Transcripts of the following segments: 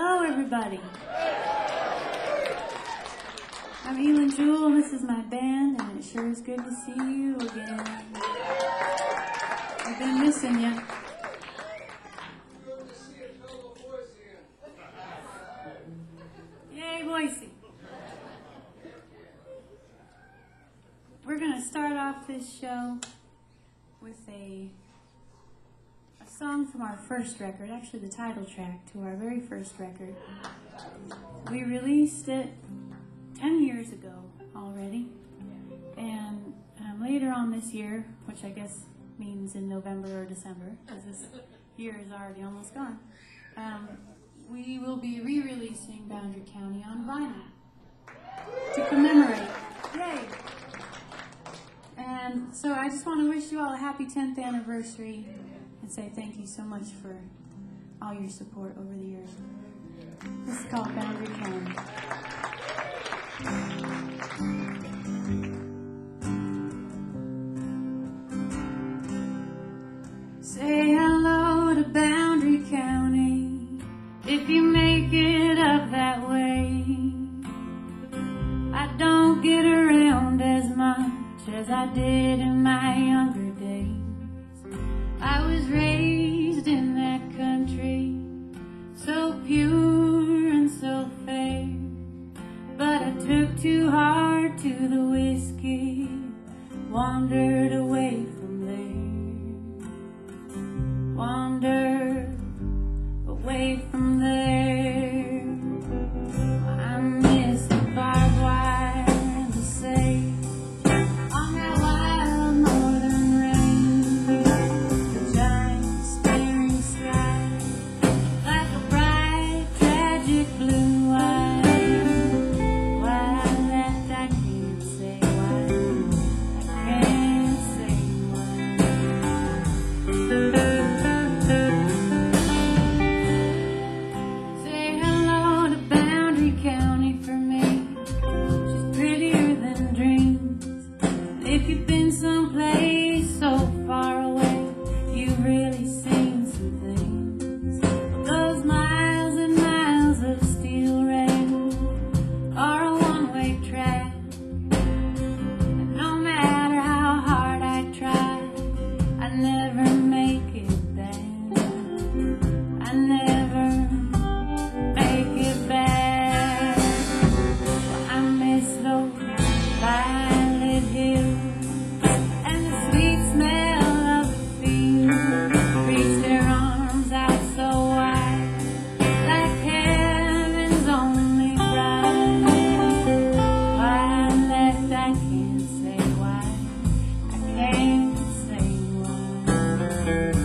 Hello, everybody. I'm Elin Jewell, and this is my band, and it sure is good to see you again. I've been missing you. Yay, Boise. We're going to start off this show with a song from our first record, actually the title track to our very first record. We released it 10 years ago already, and later on this year, which I guess means in November or December, because this year is already almost gone, we will be re-releasing Boundary County on vinyl to commemorate. Yay! And so I just want to wish you all a happy 10th anniversary and say thank you so much for all your support over the years. This is called Boundary County. Say hello to Boundary County if you make it up that way. I don't get around as much as I did in my younger days. I was raised in that country, so pure and so fair, but I took too hard to the whiskey, wandered away from there, wandered away from there. I miss the barbed wire and the safe on that wild northern range, the giant staring sky like a bright tragic blue wine. Why that I can't say why, I can't say why. Say hello to Boundary County for me. She's prettier than dreams. And if you've been someplace so far away, you've really seen some things. Those miles and miles of steel rail are a one-way track, and no matter how hard I try, I never make it back. I never make it back. Well, I miss those violet hills and the sweet smell of the field. Reach their arms out so wide, like heaven's only bride. Why that I can't say why, I can't say why.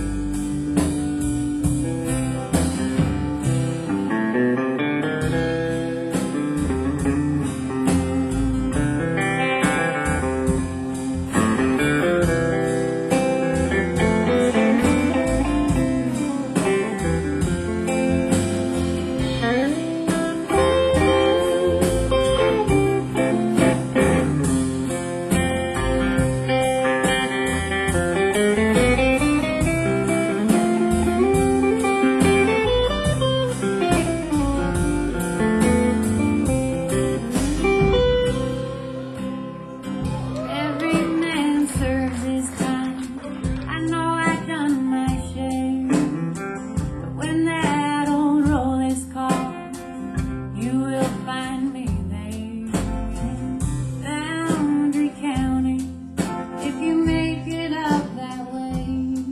Every man serves his time. I know I've done my share, but when that old roll is called, you will find me there. Boundary County, if you make it up that way.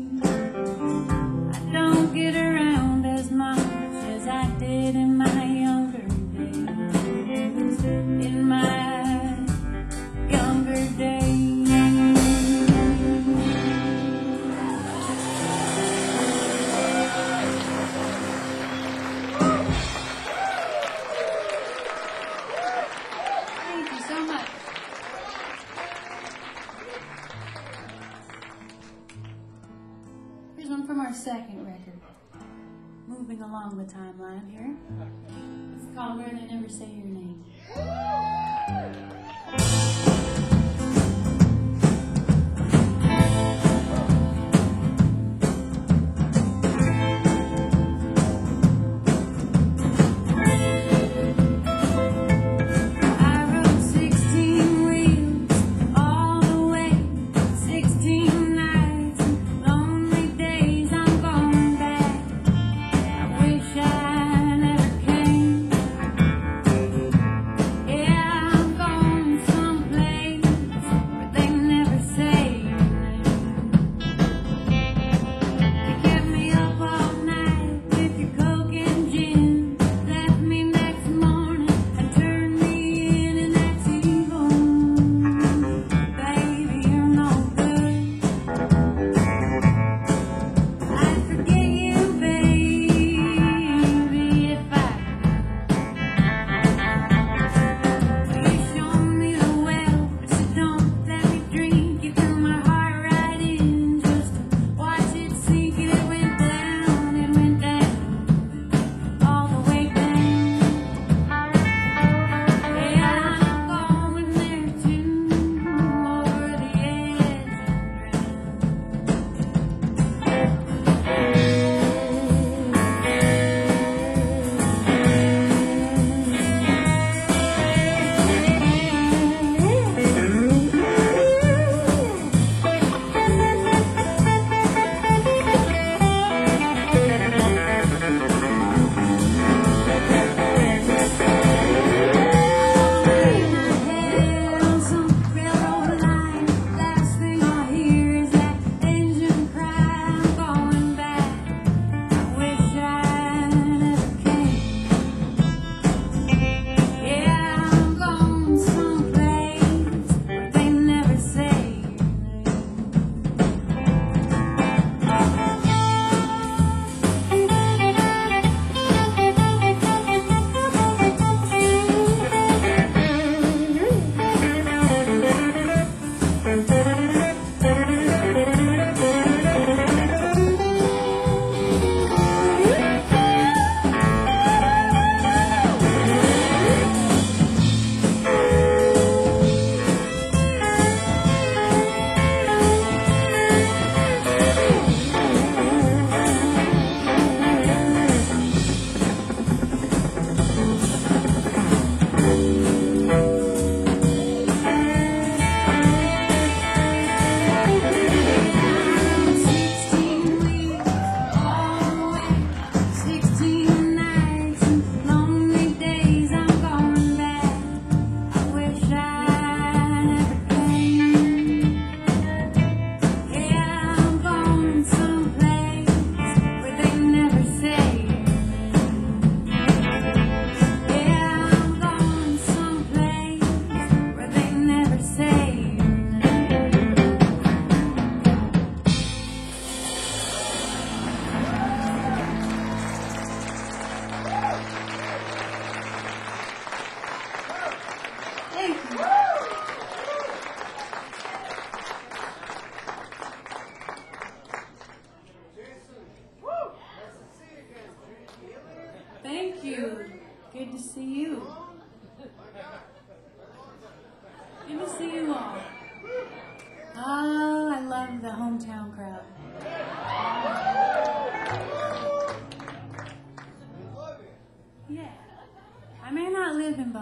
I don't get around as much as I did in my younger days. In my younger days. Thank you so much. Here's one from our second record. Moving along the timeline here. It's called Where They Never Say Your Name.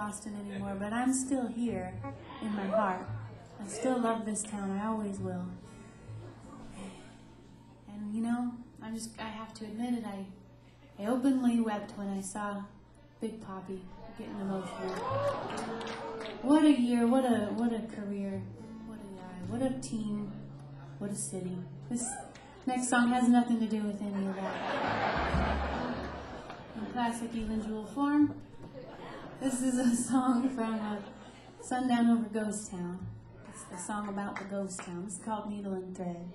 Austin anymore, but I'm still here in my heart. I still love this town. I always will. And you know, I have to admit it, I openly wept when I saw Big Poppy getting emotional. What a year, what a career, what a guy, what a team, what a city. This next song has nothing to do with any of that. In classic Even Jewel form, this is a song from Sundown Over Ghost Town. It's the song about the ghost town. It's called Needle and Thread.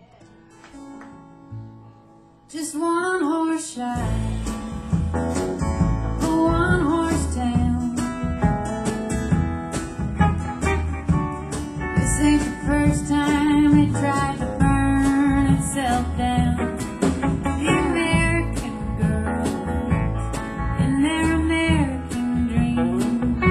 Just one horse shy of a one-horse town. This ain't the first time it tried to burn itself down. The American girl and their American dream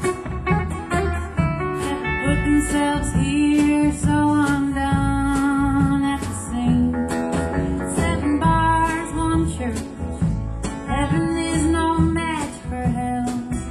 never put themselves here, so I'm done at the scene. 7 bars, 1 church. Heaven is no match for hell.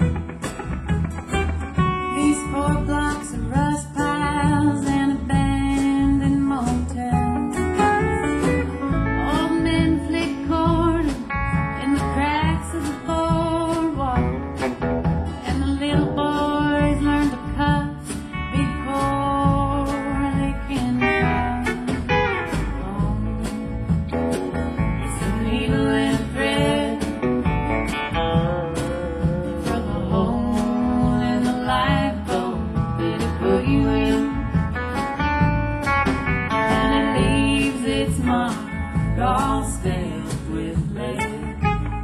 These 4 blocks of rust piles and abandoned motels. Old men flick cord in the cracks of the boardwalk, and the little boys learn to cuss before they can walk. It's the needle and thread for the hole in the lifeboat that it put you in, and it leaves its mark all stamped with lead.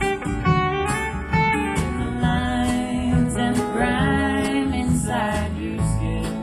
The lines and the grime inside your skin.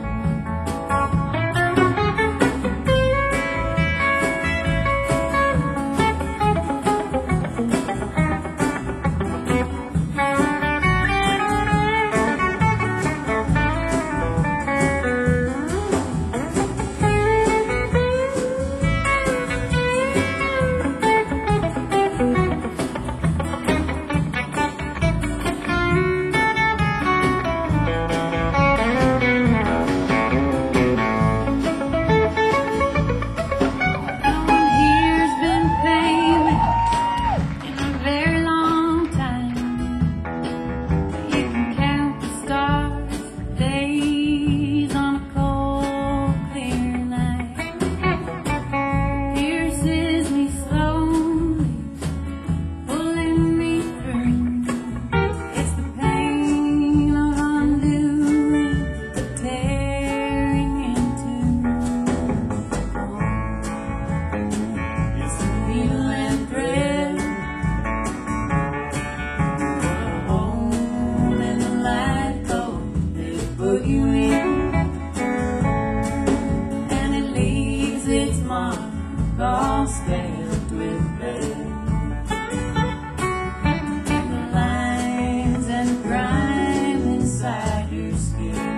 No one here's been famous in a very long time. You can count the stars, the days on a cold, clear night. Pierces me slowly, pulling me through. It's the pain of undoing, the tearing into. It's the needle and thread, the hole in the lifeboat they put you in, and it leaves its mark all stamped with lead. The lines and grime inside your skin.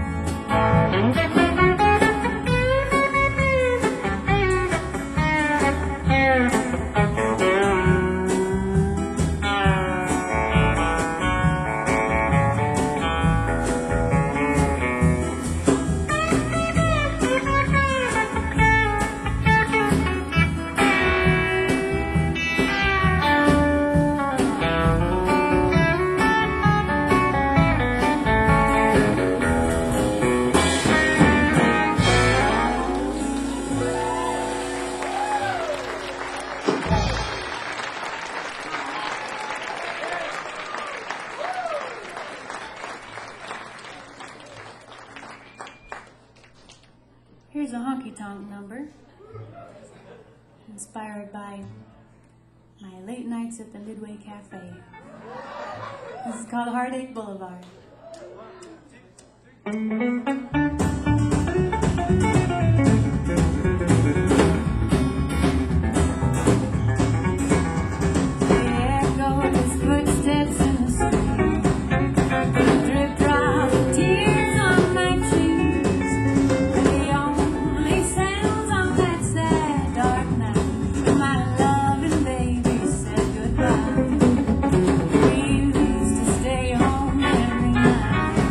Here's a honky-tonk number inspired by my late nights at the Midway Cafe. This is called Heartache Boulevard. The echo of his footsteps in the street, drip drop of tears on my cheeks, the only sounds on that sad dark night when my loving baby said goodbye. We used to stay home every night.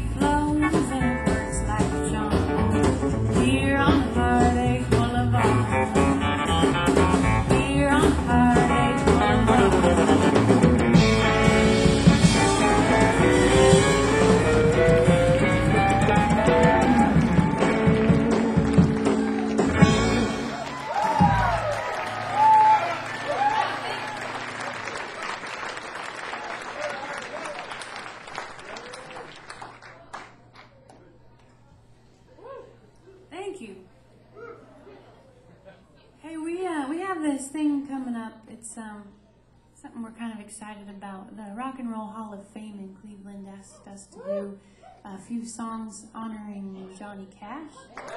flows and it works like a charm. Here on the Heartache Boulevard. Here on the Heartache Boulevard. Thank you. Hey, we have this thing coming up. It's something we're kind of excited about. The Rock and Roll Hall of Fame in Cleveland asked us to do a few songs honoring Johnny Cash.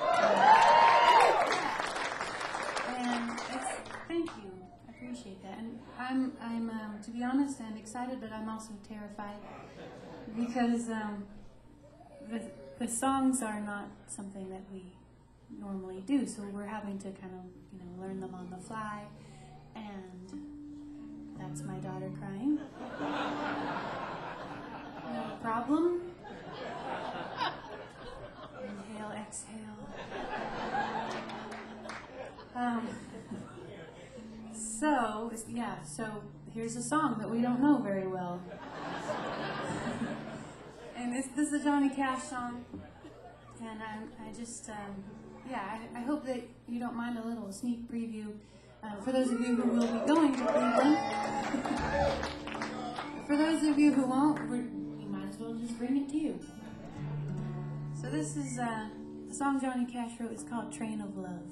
And thank you. I appreciate that. And I'm to be honest, I'm excited, but I'm also terrified because the songs are not something that we normally do, so we're having to kind of learn them on the fly, and that's my daughter crying. No problem. Inhale, exhale. So here's a song that we don't know very well. And this is a Johnny Cash song, and I just, I hope that you don't mind a little sneak preview for those of you who will be going to Cleveland. For those of you who won't, we might as well just bring it to you. So this is the song Johnny Cash wrote. It's called Train of Love.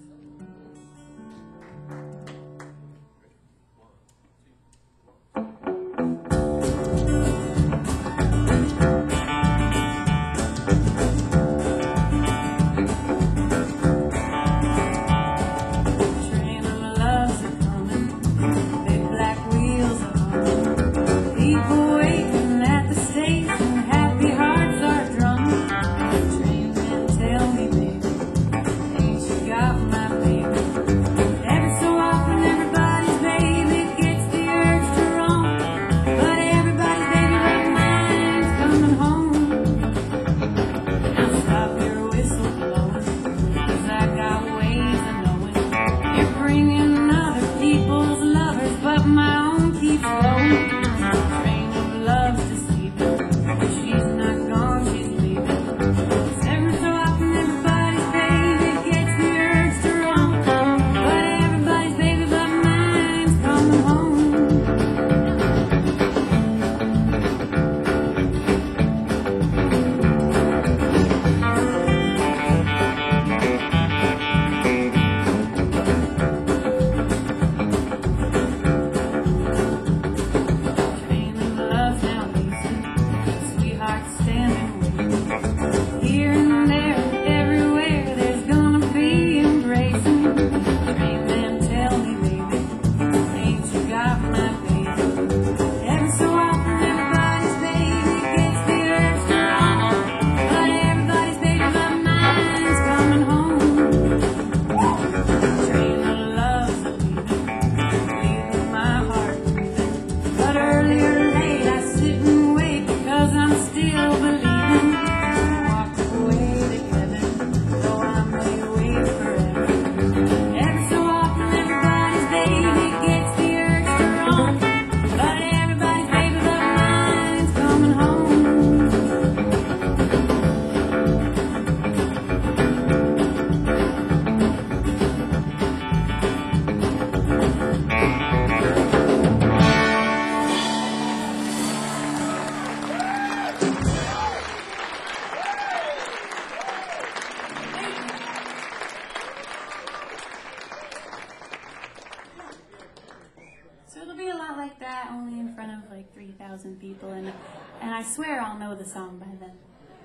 Like that, only in front of like 3,000 people, and I swear I'll know the song by then.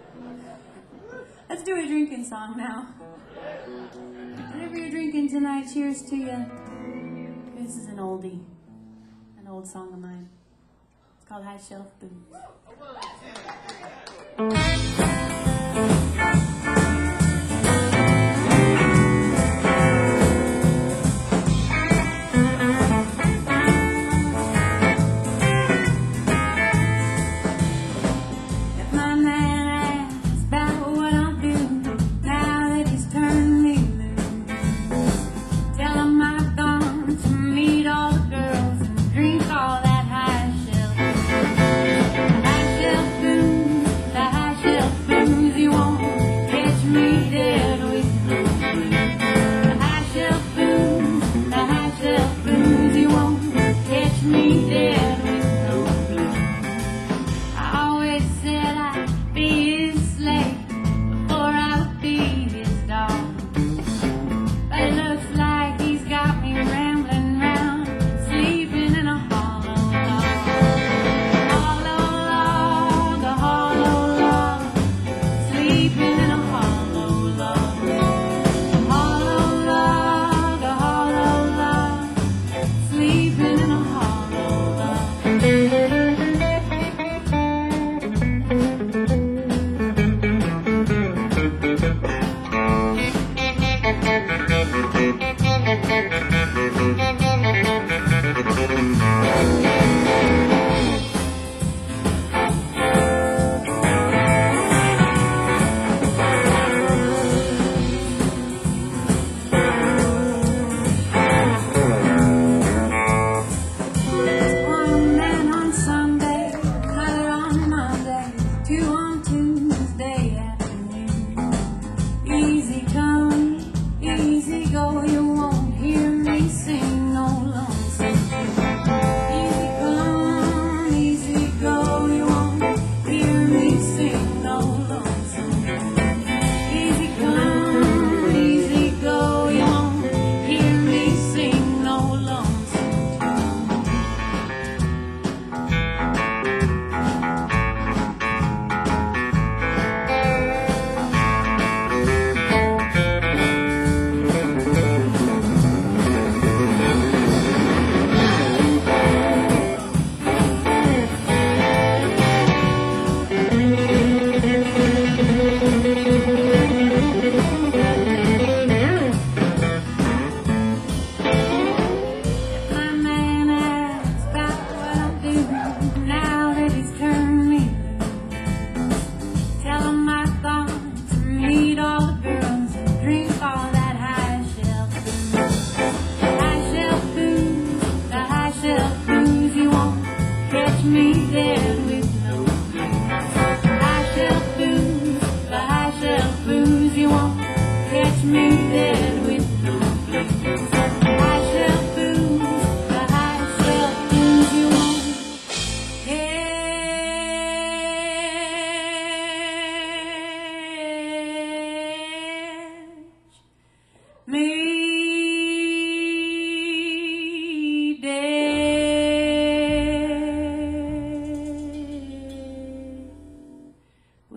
Let's do a drinking song now. Whatever you're drinking tonight, cheers to you. This is an oldie, an old song of mine. It's called High Shelf Boots. If my man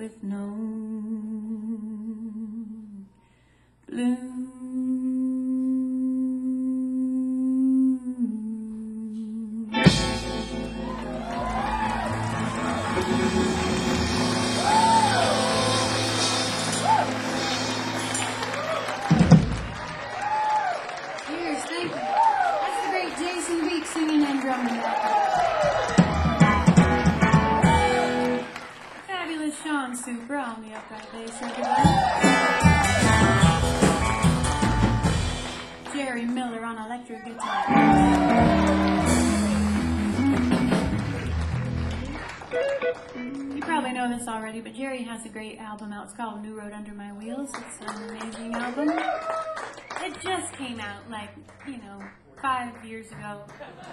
with no bloom. Cheers, thank you. That's the great Jason Weeks singing and drumming that. Fabulous Sean Super on the upright bass, everybody. Jerry Miller on electric guitar. You probably know this already, but Jerry has a great album out. It's called New Road Under My Wheels. It's an amazing album. It just came out, 5 years ago.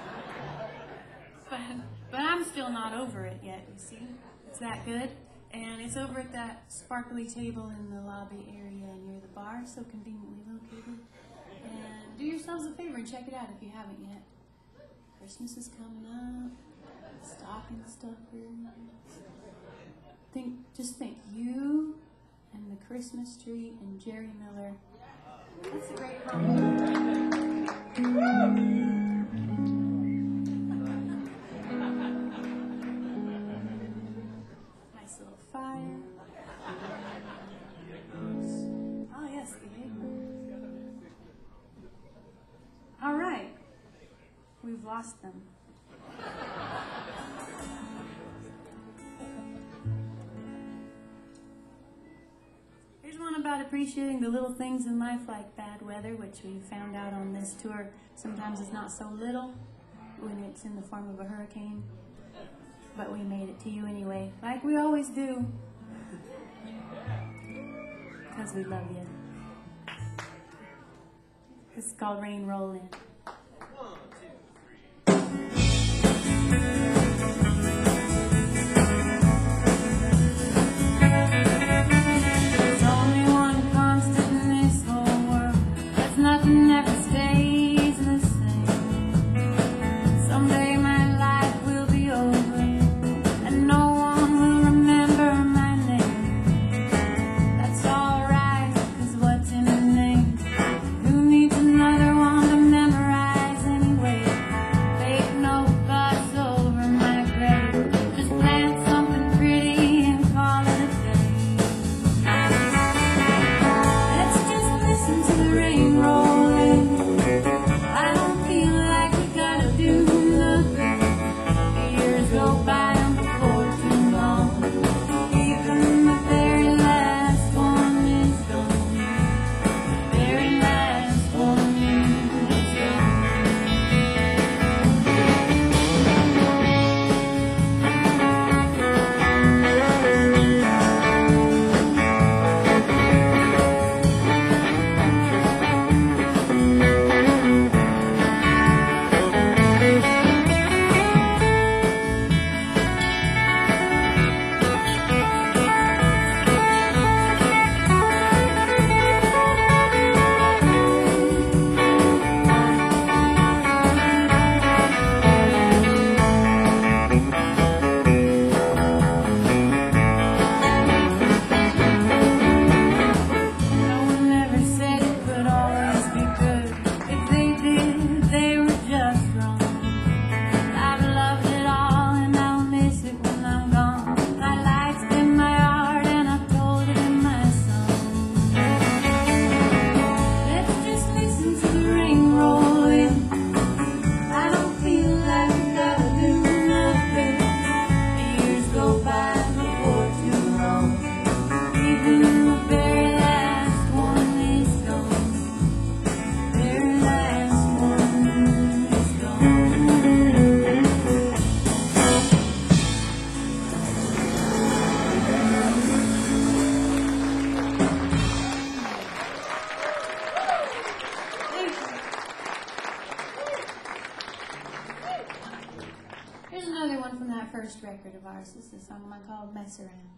But I'm still not over it yet, you see. It's that good. And it's over at that sparkly table in the lobby area near the bar, so conveniently located. And do yourselves a favor and check it out if you haven't yet. Christmas is coming up. Stocking stuffers. Just think, you and the Christmas tree and Jerry Miller. That's a great compliment. Nice little fire. Oh yes, Gabe. All right, we've lost them. Here's one about appreciating the little things in life like bad weather, which we found out on this tour. Sometimes it's not so little when it's in the form of a hurricane, but we made it to you anyway, like we always do, because we love you. This is called Rain Roll In. Nothing ever stays the same. Someday my life will be over, and no one will remember my name. That's alright, 'cause what's in a name? Who needs another one to memorize anyway? Fake no fuss over my grave. Just plant something pretty and call it a day. Let's just listen to the rain roll. First record of ours. This is a song called Mess Around.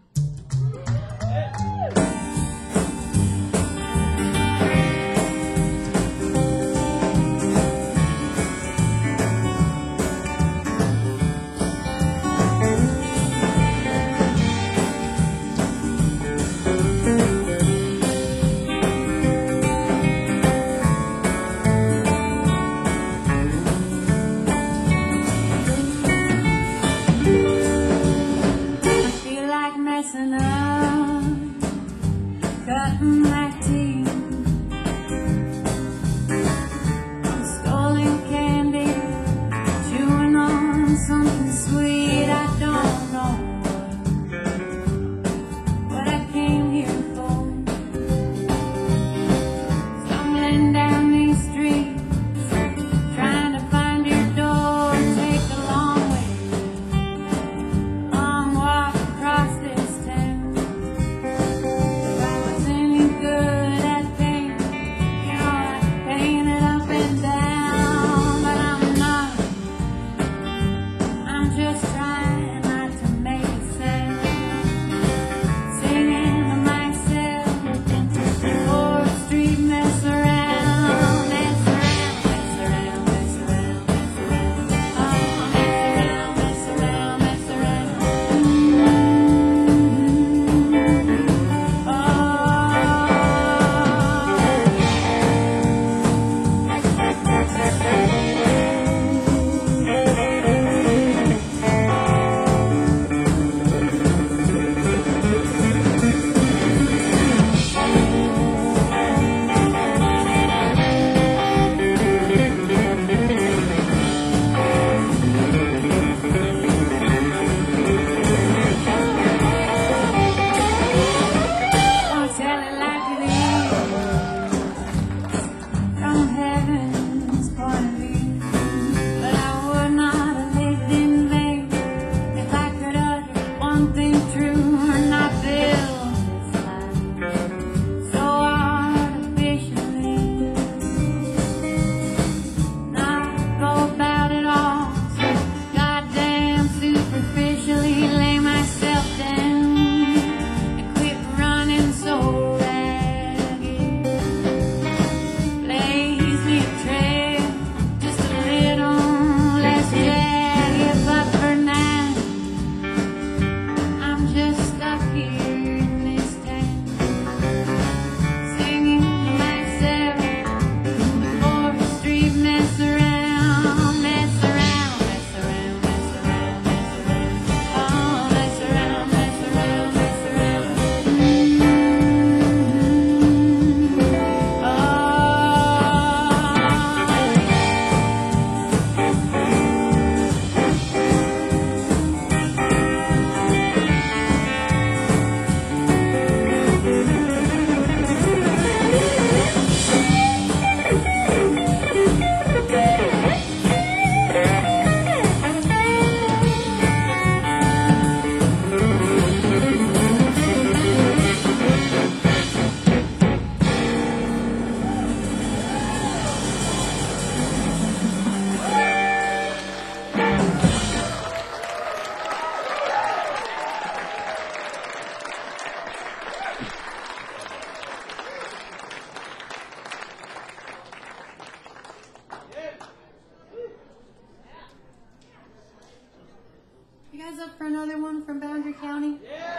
up for another one from Boundary County?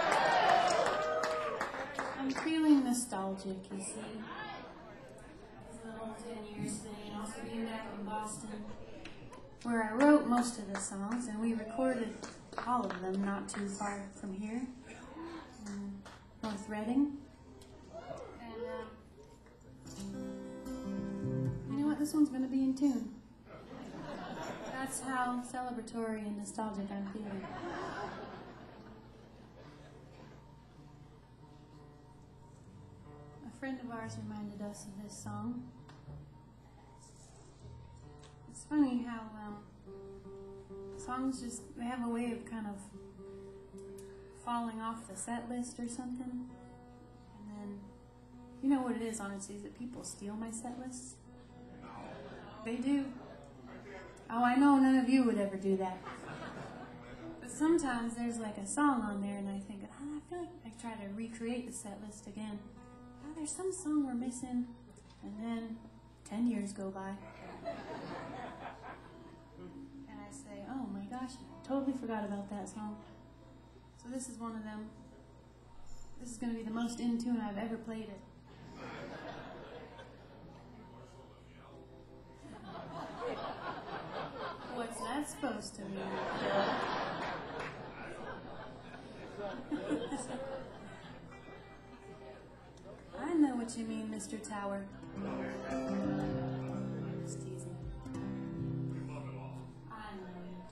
I'm feeling nostalgic, you see. It's the whole 10 years thing, also being back in Boston, where I wrote most of the songs, and we recorded all of them not too far from here, in North Reading. And you know what? This one's going to be in tune. That's how celebratory and nostalgic I'm feeling. A friend of ours reminded us of this song. It's funny how songs just they have a way of kind of falling off the set list or something. And then, you know what it is, honestly, is that people steal my set lists. They do. Oh, I know none of you would ever do that. But sometimes there's like a song on there and I think, oh, I feel like I try to recreate the set list again. Oh, there's some song we're missing. And then 10 years go by. And I say, oh my gosh, I totally forgot about that song. So this is one of them. This is going to be the most in tune I've ever played it. What's that supposed to mean? I know what you mean, Mr. Tower. Just teasing. I know you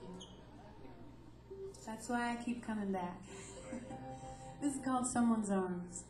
do. That's why I keep coming back. This is called Someone's Arms.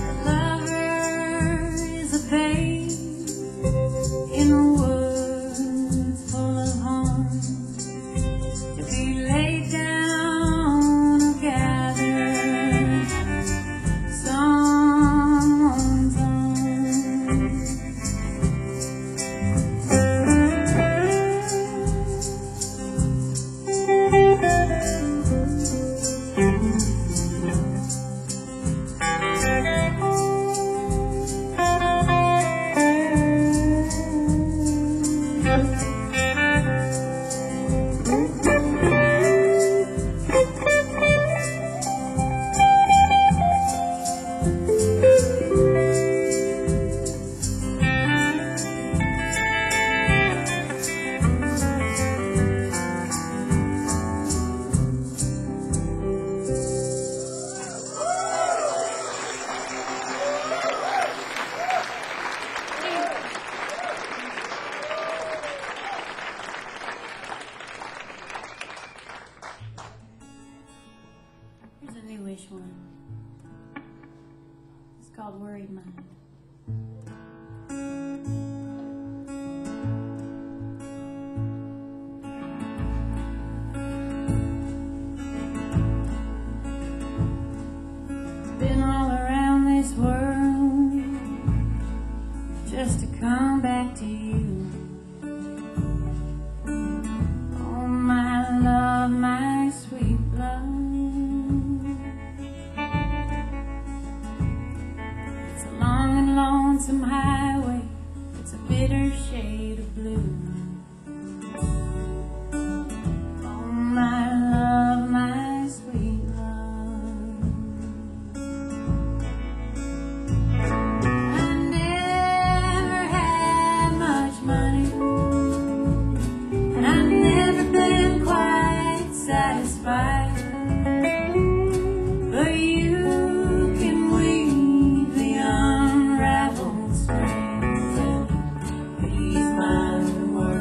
In the woods. come back to you. Oh, my love, my sweet love. It's a long and lonesome highway. It's a bitter shade of blue. Oh, my love, my sweet love. I never had much money, and I've never been quite satisfied. But you can weave the unraveled strings and ease my world.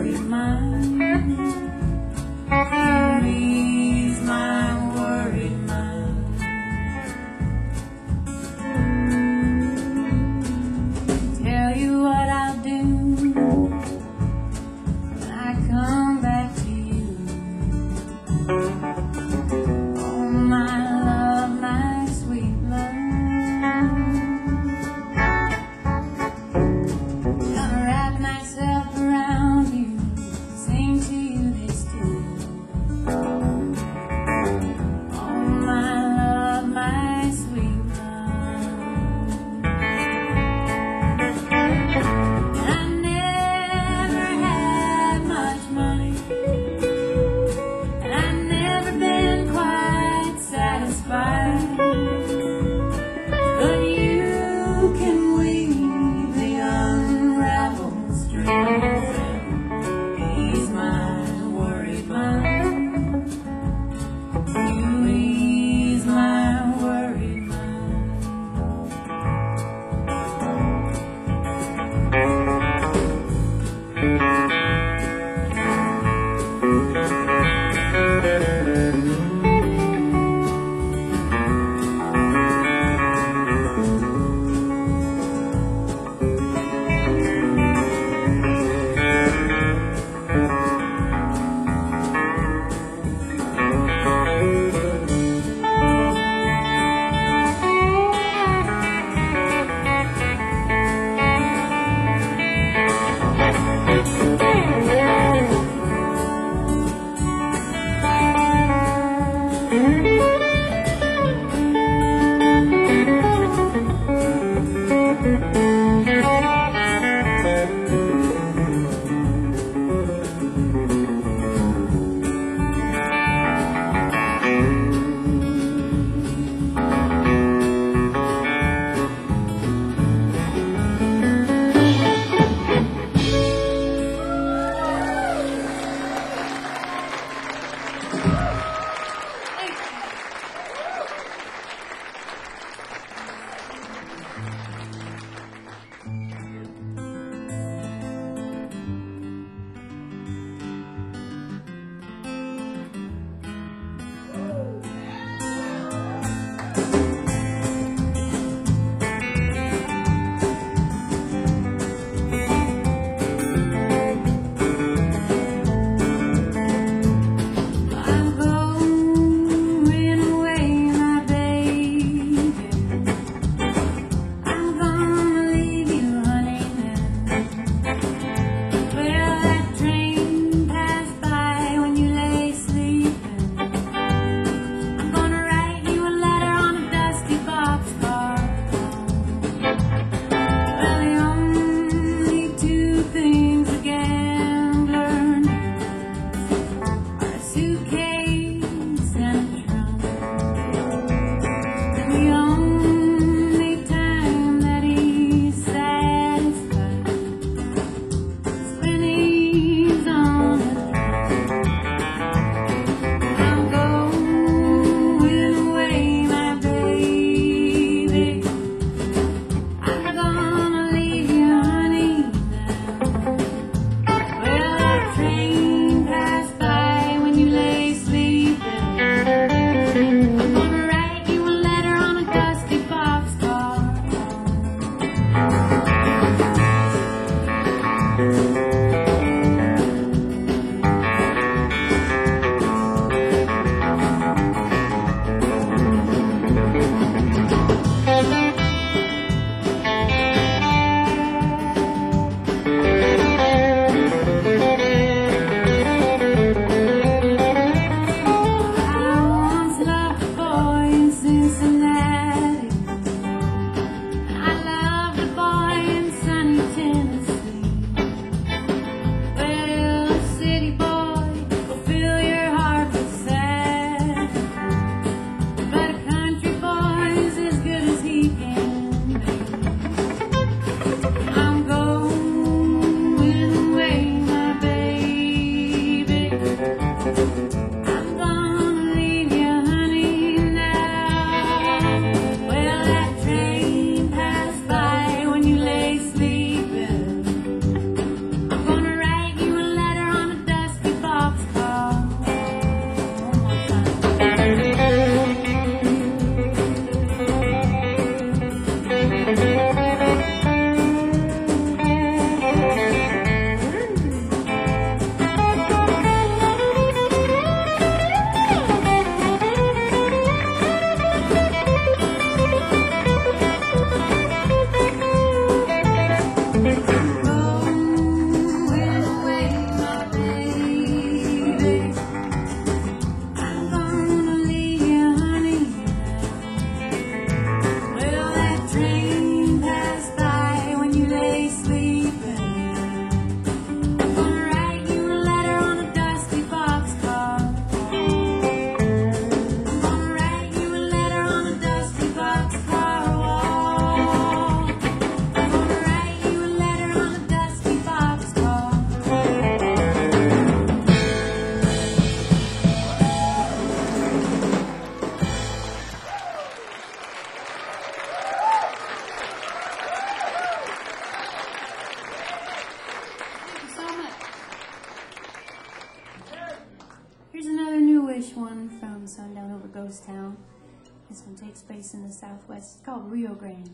ghost town. This one takes place in the Southwest. It's called Rio Grande.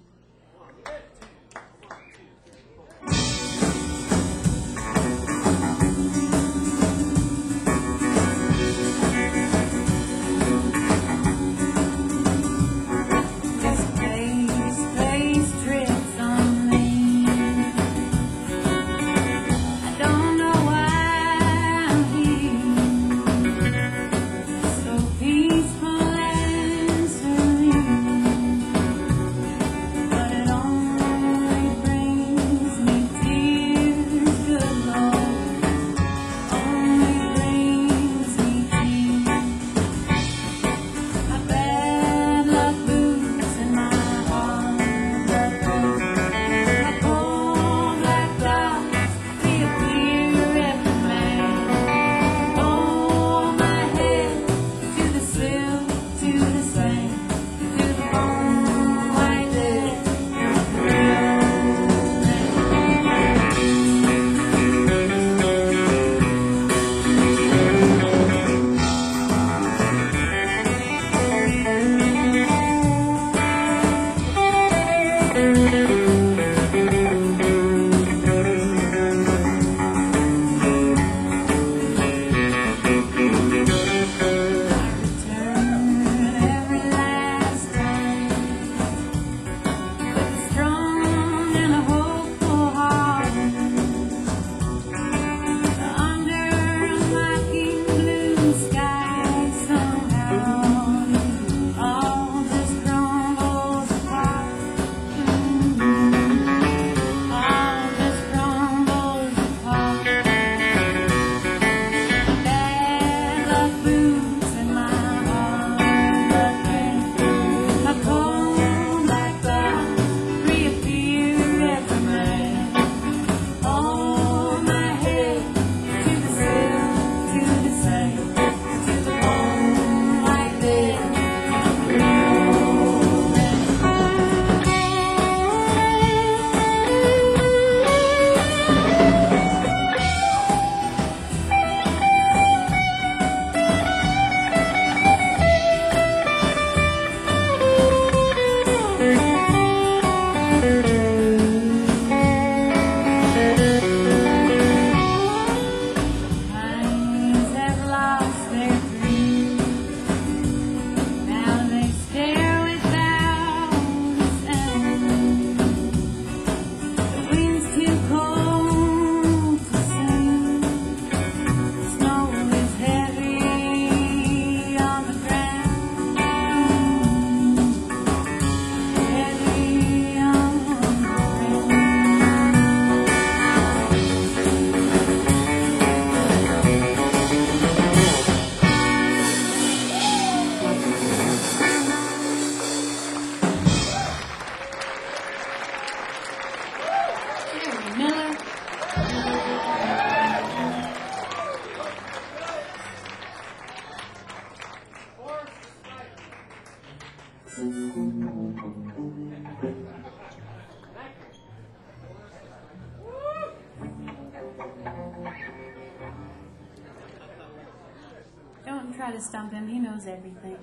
Don't try to stump him, he knows everything.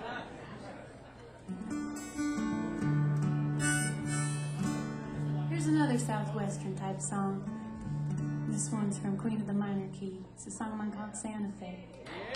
Here's another Southwestern type song. This one's from Queen of the Minor Key. It's a song of mine called Santa Fe.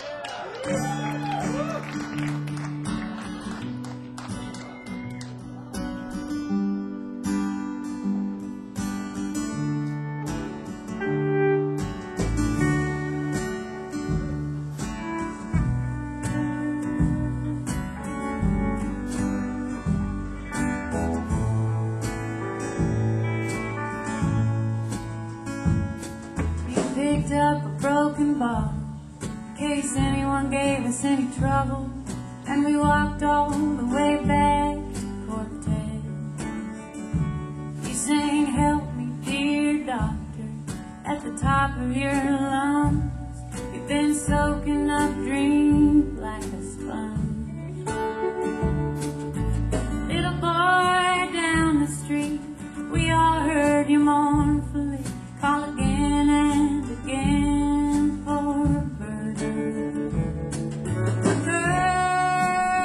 Picked up a broken bottle in case anyone gave us any trouble, and we walked all the way back to Cortez. You sang, "Help me, dear doctor," at the top of your lungs. You've been soaking up dreams like a sponge. Little boy down the street, we all heard you mournfully call again and again for a bird. A girl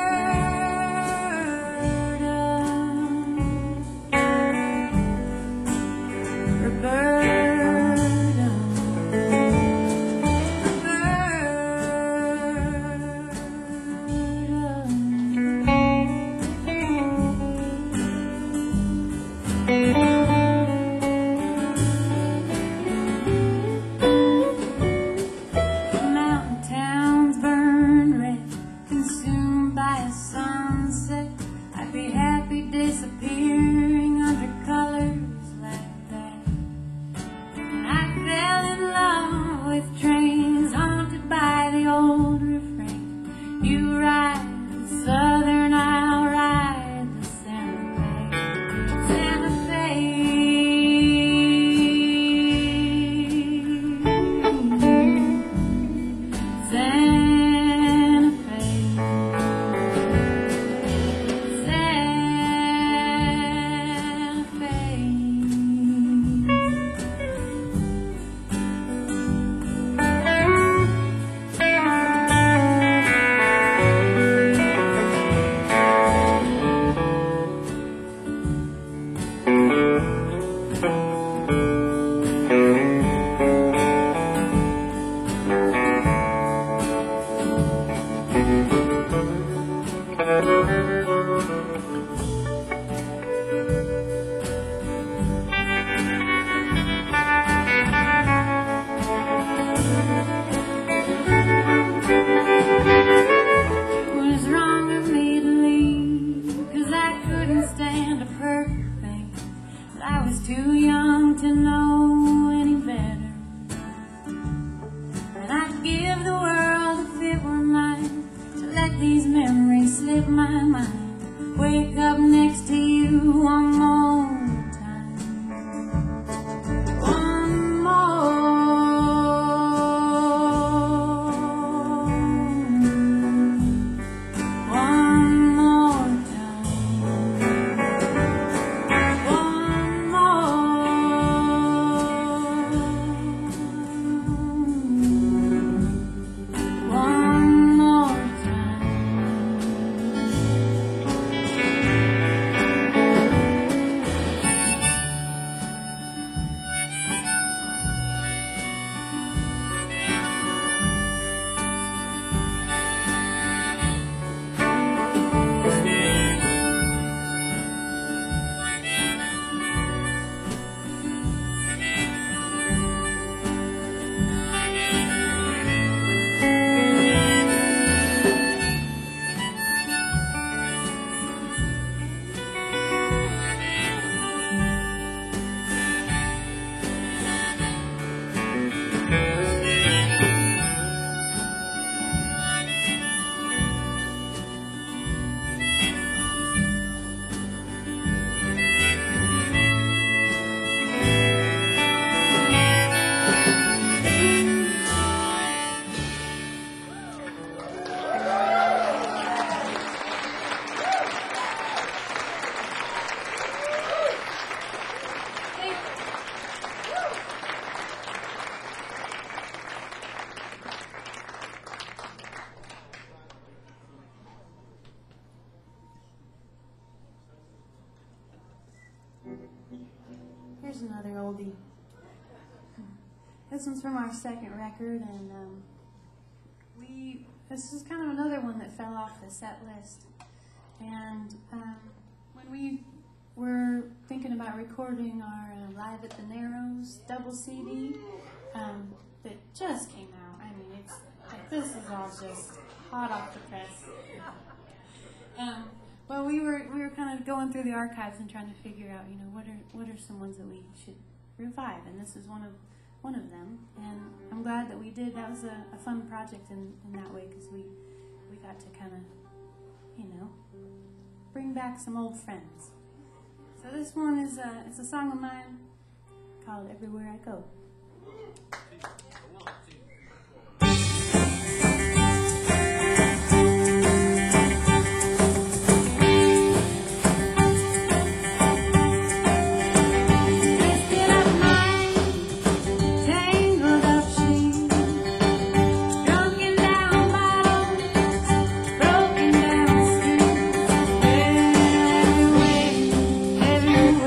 with trains, haunted by the old refrain. You ride the Southern, I'll ride the Santa Fe. Santa Fe. Too young to know any better, and I'd give the world if it were mine to let these memories slip my mind. Wake up next to you one more time, one more, one more time. Here's another oldie. This one's from our second record, and this is kind of another one that fell off the set list. And when we were thinking about recording our Live at the Narrows double CD that just came out, I mean, it's like, this is all just hot off the press. Well, we were kind of going through the archives and trying to figure out, you know, what are some ones that we should revive, and this is one of them. And I'm glad that we did. That was a fun project in that way, because we got to kind of, you know, bring back some old friends. So this one is it's a song of mine called "Everywhere I Go."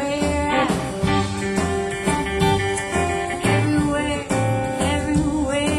Everywhere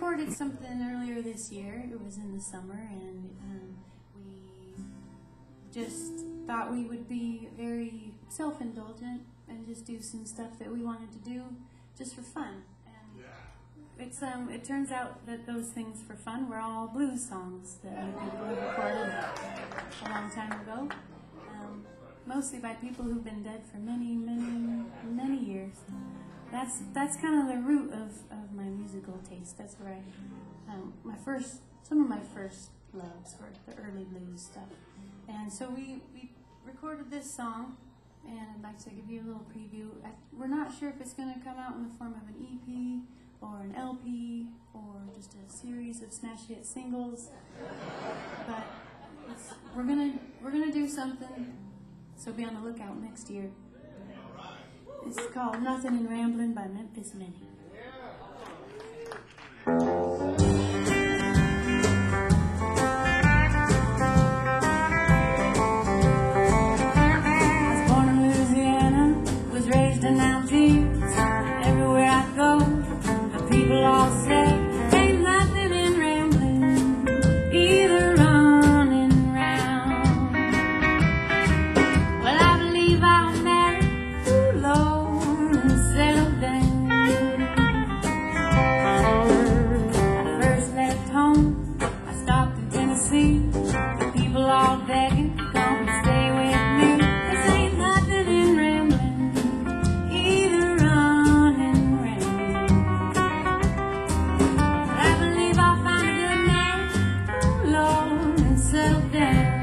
recorded something earlier this year. It was in the summer, and we just thought we would be very self-indulgent and just do some stuff that we wanted to do just for fun. And it turns out that those things for fun were all blues songs that people have recorded a long time ago, mostly by people who've been dead for many, many, many years. That's kind of the root of my musical taste. That's where some of my first loves were the early blues stuff. And so we recorded this song, and I'd like to give you a little preview. We're not sure if it's going to come out in the form of an EP or an LP or just a series of smash hit singles, but we're gonna do something. So be on the lookout next year. It's called "Nothing in Ramblin' by Memphis Minnie. People all say, ain't nothing in rambling, either running round. Well, I believe I'll marry, ooh Lord, and settle down. I first left home, I stopped in Tennessee. The people all begging, come and stay with me. 'Cause ain't nothing in rambling, either running round. Settle down.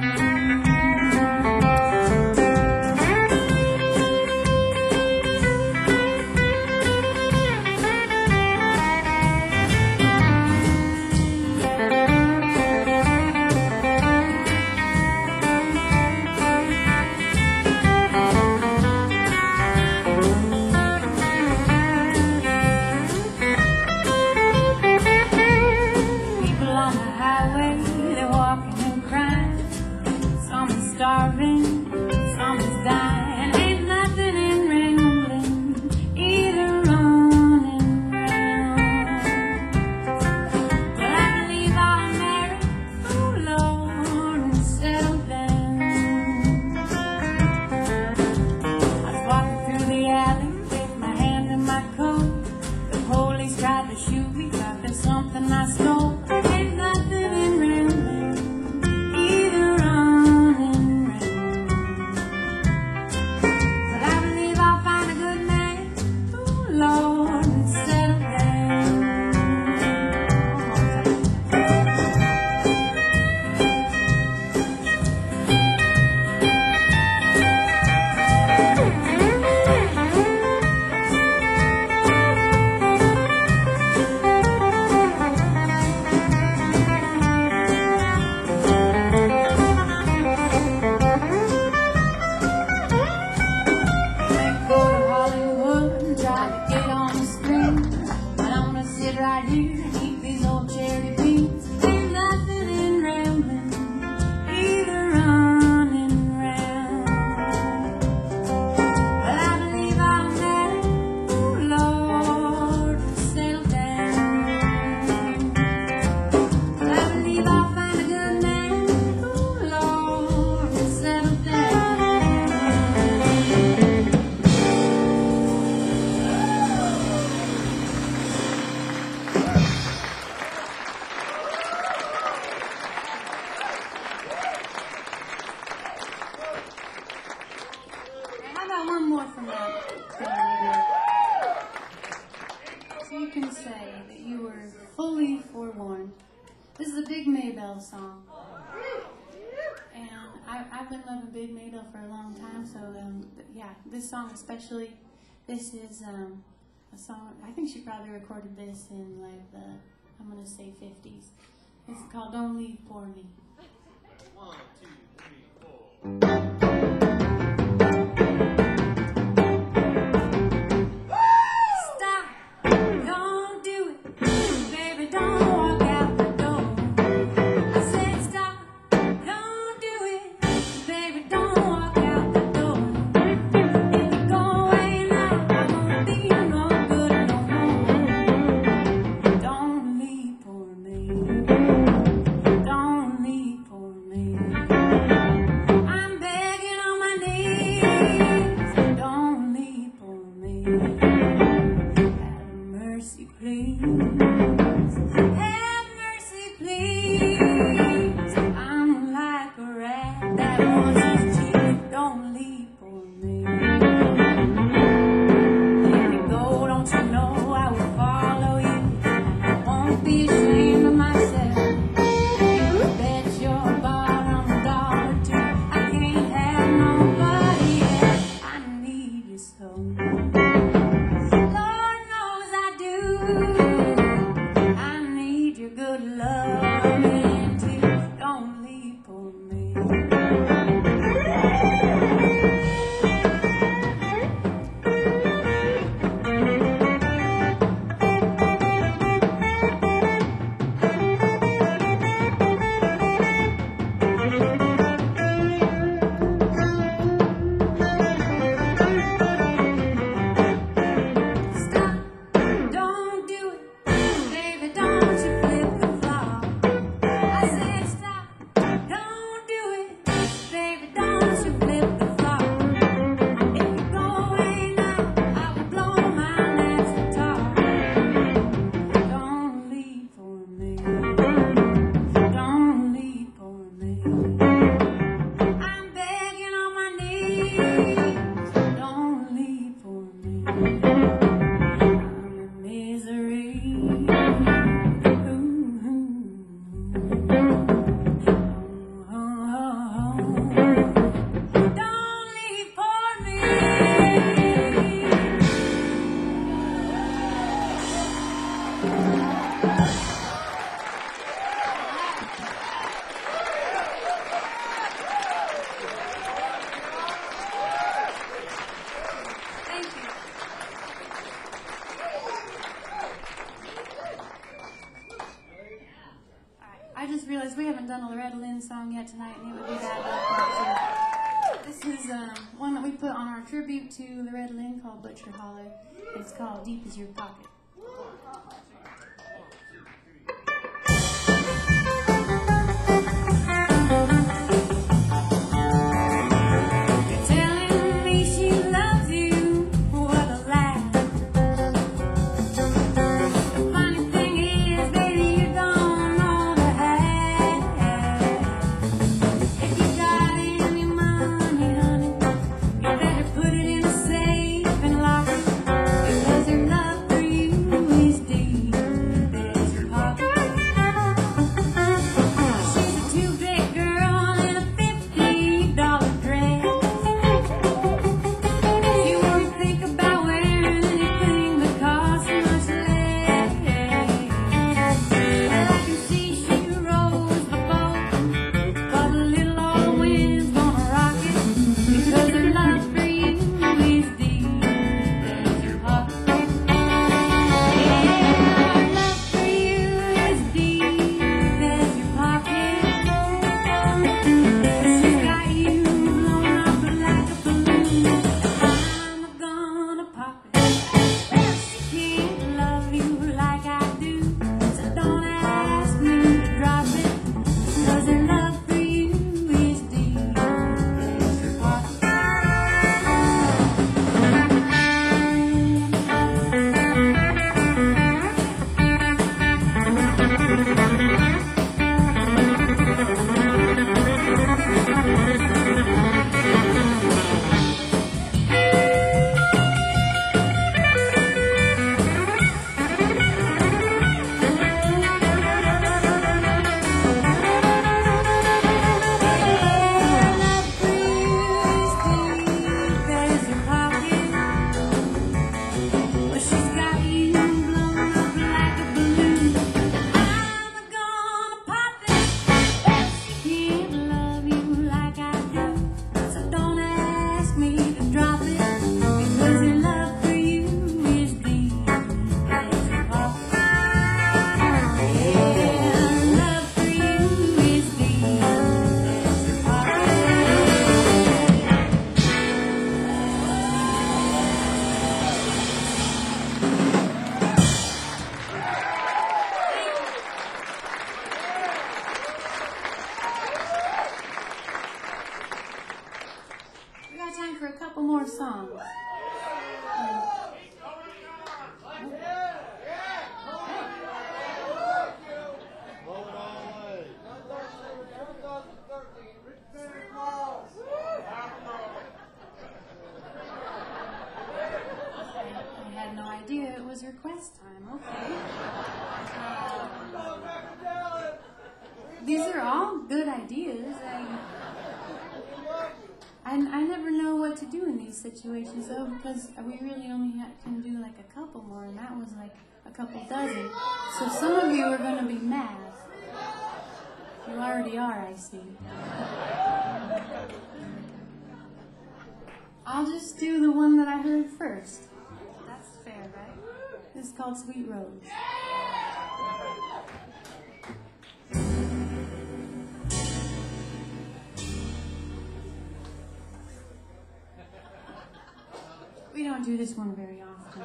People on the highway, they're walking and crying. Some is starving, some is dying. Ain't nothing in rambling, either running round. Well, I believe I'll marry, oh Lord, and settle down. I was walking through the alley with my hand in my coat. The police tried to shoot me, but there's something I stole. Ain't nothing in rambling, either running round. But I believe I'll find a good man, oh Lord, and settle down. Right here and eat these old cherry beans. Ain't nothing in rambling, either running round. But I believe I'll marry, oh Lord, and settle down. But I believe I'll find a good man, oh Lord, and settle down. How about one more from that? So you can say that you were fully forewarned. This is a Big Maybelle song. And I've been loving Big Maybelle for a long time, so yeah, this song especially, this is a song, I think she probably recorded this in like the, I'm going to say 50s. This is called Don't Leave For Me. 1, 2, 3, 4. Don't leave Have mercy, please. I'm like a rat that wants his cheek. Don't leap on me. Let me go, don't you know I will follow you. I won't be ashamed of myself. You bet your bottom dollar too. I can't have nobody else. I need you so. Lord knows I do. I need your good loving too. Don't leap on me. Stop, don't do it, baby, don't you flip the flop. I said stop, don't do it, baby, don't you flip the flop. If you're going out, I will blow mine at the top. Don't leave for me, don't leave for me. I'm begging on my knees, don't leave for me. I'm in misery. Don't leave for me. Thank you. I just realized we haven't done a Loretta Lynn song yet tonight, and it would be bad luck. This is one that we put on our tribute to Loretta Lynn called Butcher Holler. It's called Deep As Your Pocket. You're telling me she loves you, what a laugh. The funny thing is, baby, you don't know the half. If you got any money, honey, you better put it in a safe and lock it, because her love for you Okay. These are all good ideas. I never know what to do in these situations, though, because we really only can do like a couple more, and that was like a couple dozen. So some of you are going to be mad. You already are, I see. I'll just do the one that I heard first. That's fair, right? This is called Sweet Rose. We don't do this one very often.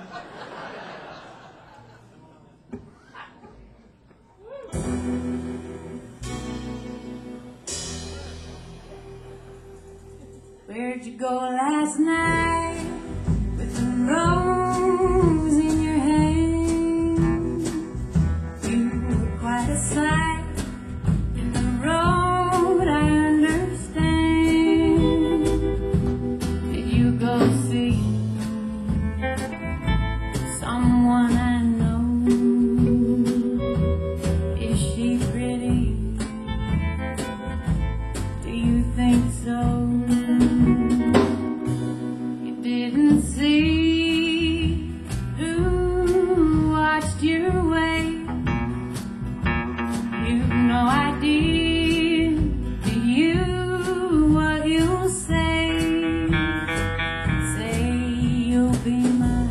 Where'd you go last night with a rose in your hand? You were quite a sight in the road, I understand. Did you go see someone I know? Is she pretty? Do you think so? You didn't see who watched your way. You've no idea, do you, what you'll say? Say you'll be mine.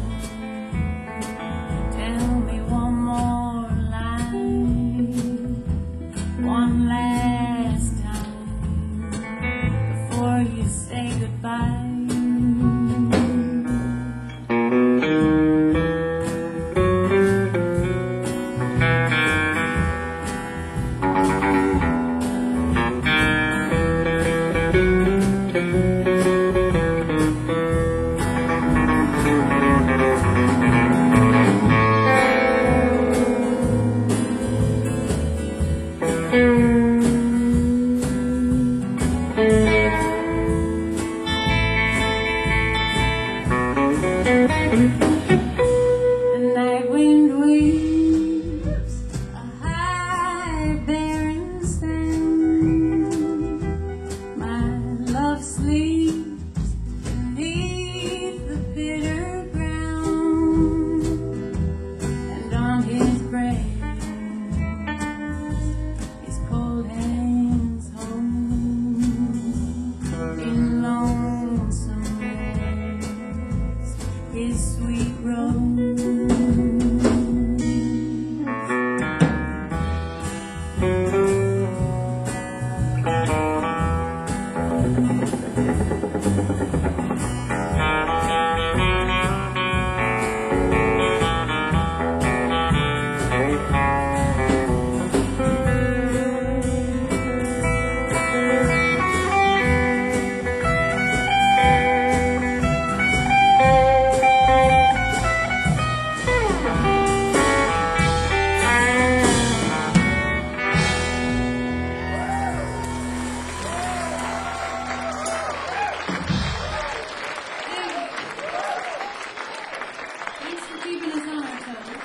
Tell me one more line, one last time, before you say goodbye. The night wind weaves a high barren sound. My love sleeps beneath the bitter ground, and on his breast his cold hands hold in lonesome rest his sweet rose. Thanks for keeping us on our toes.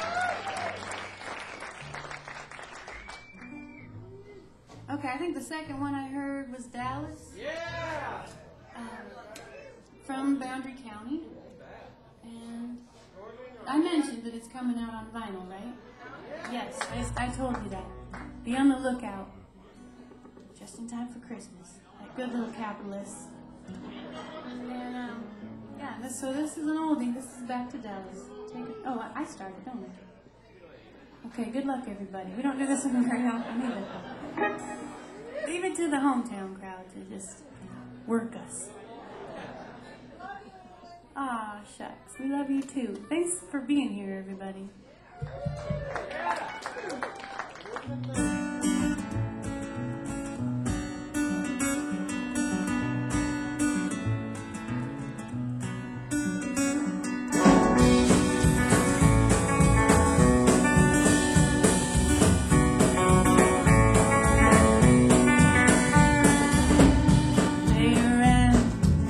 Okay, I think the second one I heard was Dallas. Yeah! From Boundary County. And I mentioned that it's coming out on vinyl, right? Yes, I told you that. Be on the lookout. Just in time for Christmas. Like good little capitalists. And, yeah, so this is an oldie. This is Back to Dallas. Oh, I started, don't I? Okay, good luck, everybody. We don't do this one very often either. Leave it to the hometown crowd to just work us. Ah, shucks. We love you too. Thanks for being here, everybody.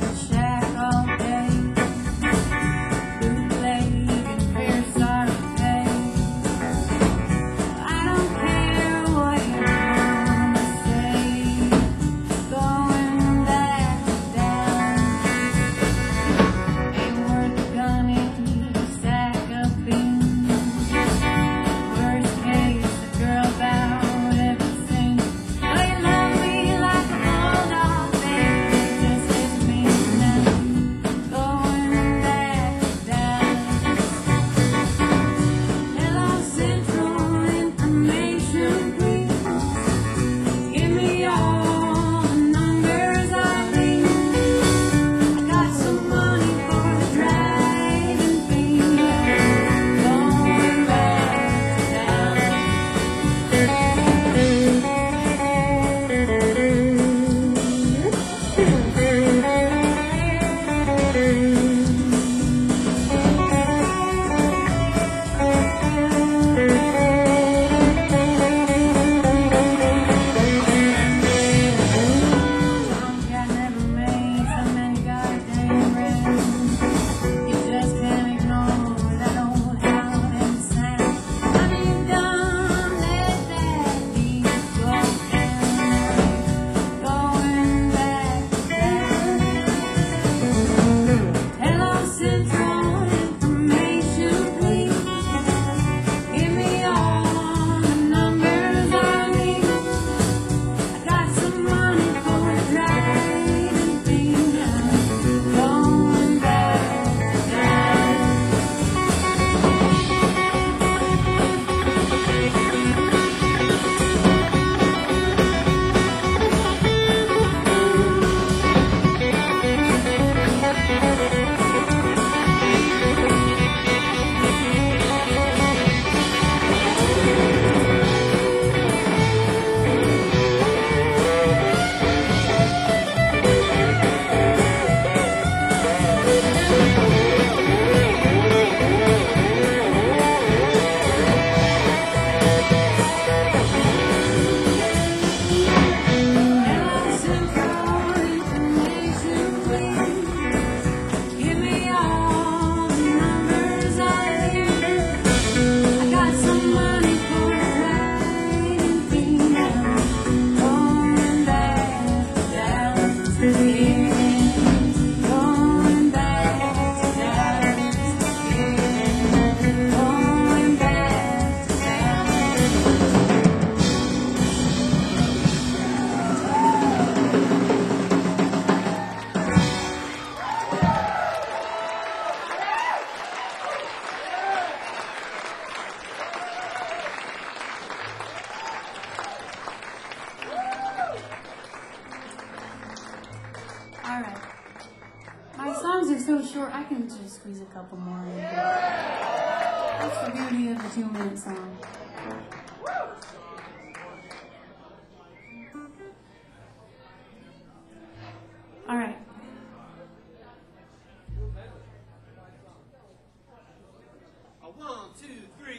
Shack all day, bootleg and fair sorry pay. so short, I can just squeeze a couple more in. That's the beauty of a 2-minute song. All right. A 1, 2, 3.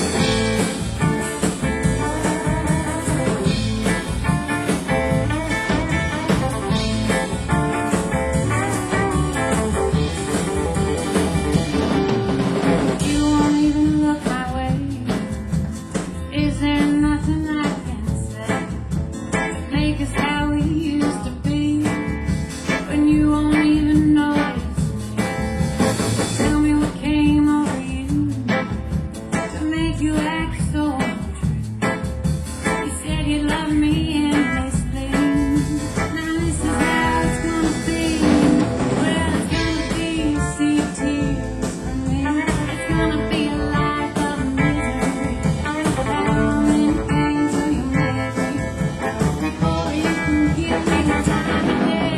You won't even look my way. Is there nothing I can say to make us how we used to be? When you won't even notice me. Tell me what came over you to make you act so untrue. You said you loved me endlessly. Now this is how it's gonna be. Well, it's gonna be a sea of tears for me. It's gonna be a life of misery. How many things will you make me before you can give me the time of day?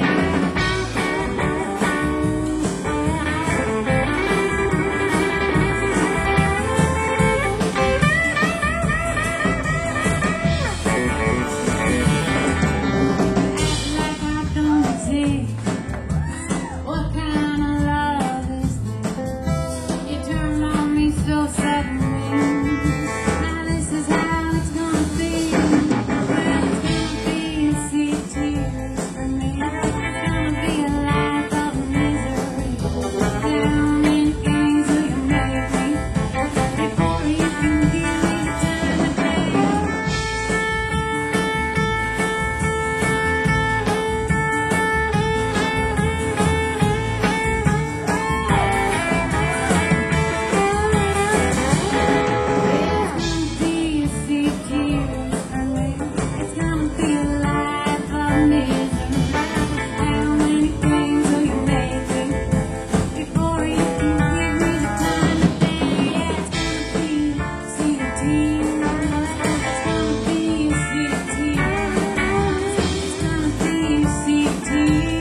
Like I don't exist. What kind of love is this? You turned on me so suddenly. Now this is how it's gonna be. Well, it's gonna be a sea of tears for me. It's gonna be a life of misery. How many things will you make me before you can give me the time of day? It's gonna be a life of misery. How many things will you make me before you can give me the time of day? Yeah, it's gonna be a sea of tears. It's gonna be a sea of tears. It's gonna be a sea of tears.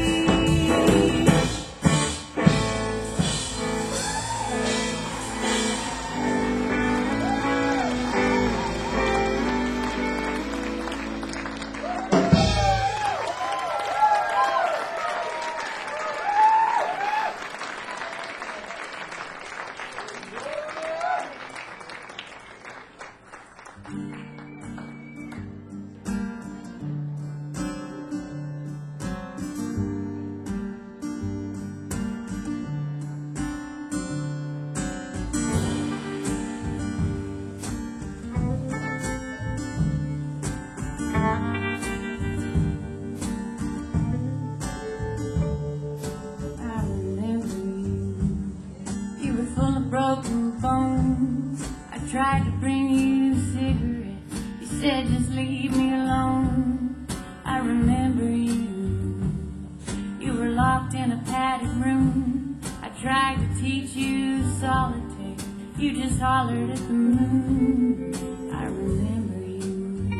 I remember you. You were full of broken bones. I tried to bring you cigarettes. You said just leave me alone. I remember you. You were locked in a padded room. I tried to teach you solitaire. You just hollered at the moon. I remember you.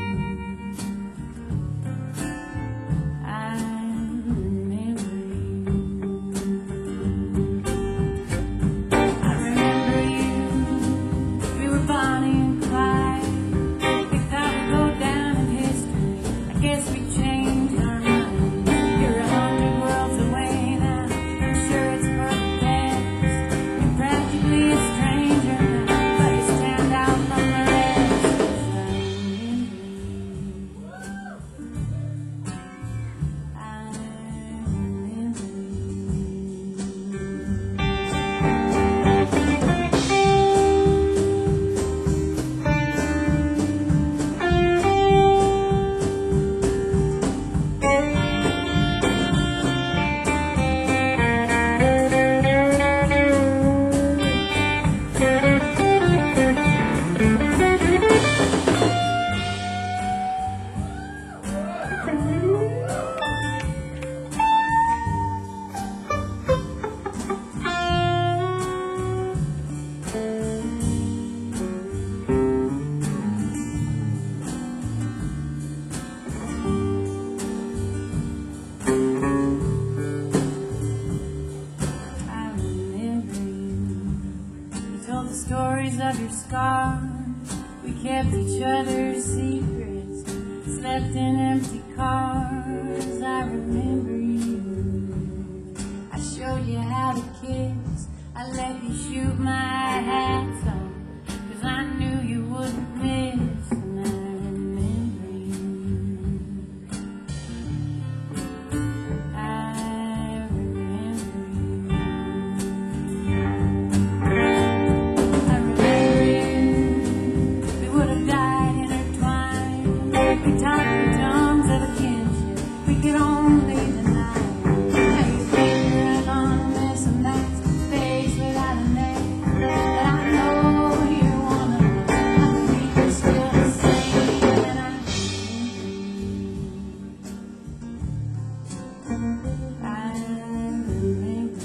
I remember you. I remember you. We were Bonnie and Clyde. We thought we'd go down in history. I guess we changed our minds. You're 100 worlds away now. I'm sure it's for the best. You're practically a stranger now, but you stand out scars. We kept each other's secrets, slept in empty cars. I remember you. I showed you how to kiss. I let you shoot my hats off, 'cause I knew you wouldn't miss. And I remember you. I remember you. I remember you. We would have died intertwined. We talked in tongues of a kinship we could only deny. Now you think you're anonymous, and that's a face without a name. But I know you're one of them. I believe you're still the same. And I remember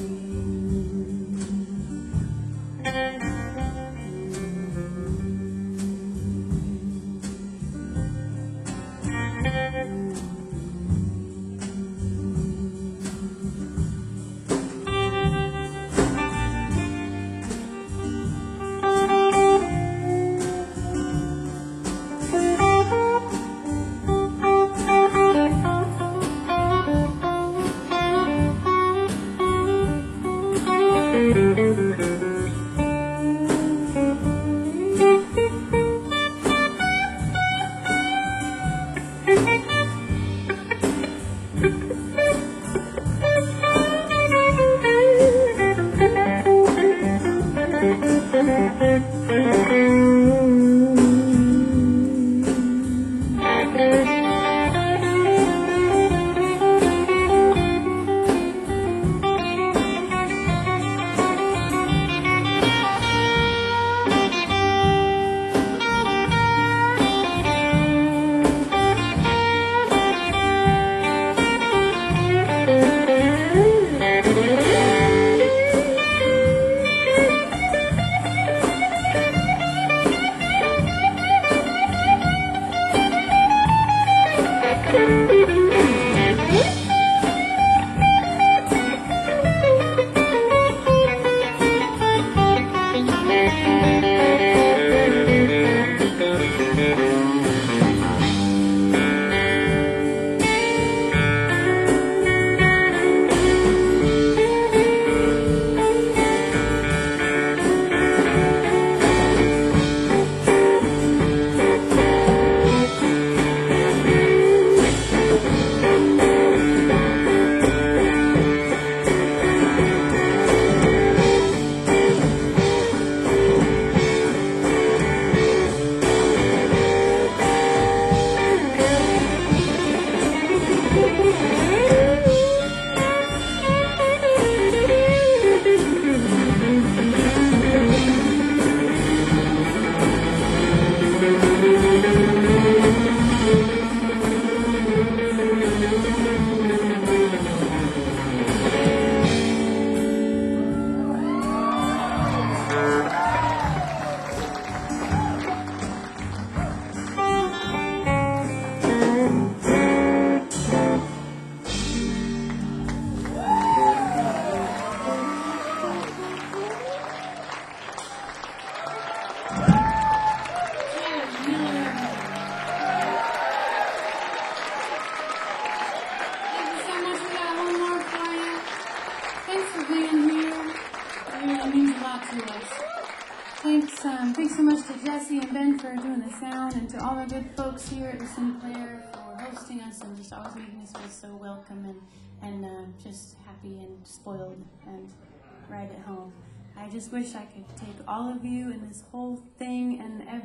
Thanks so much to Jesse and Ben for doing the sound, and to all the good folks here at the Sinclair for hosting us and just always making us feel so welcome and just happy and spoiled and right at home. I just wish I could take all of you and this whole thing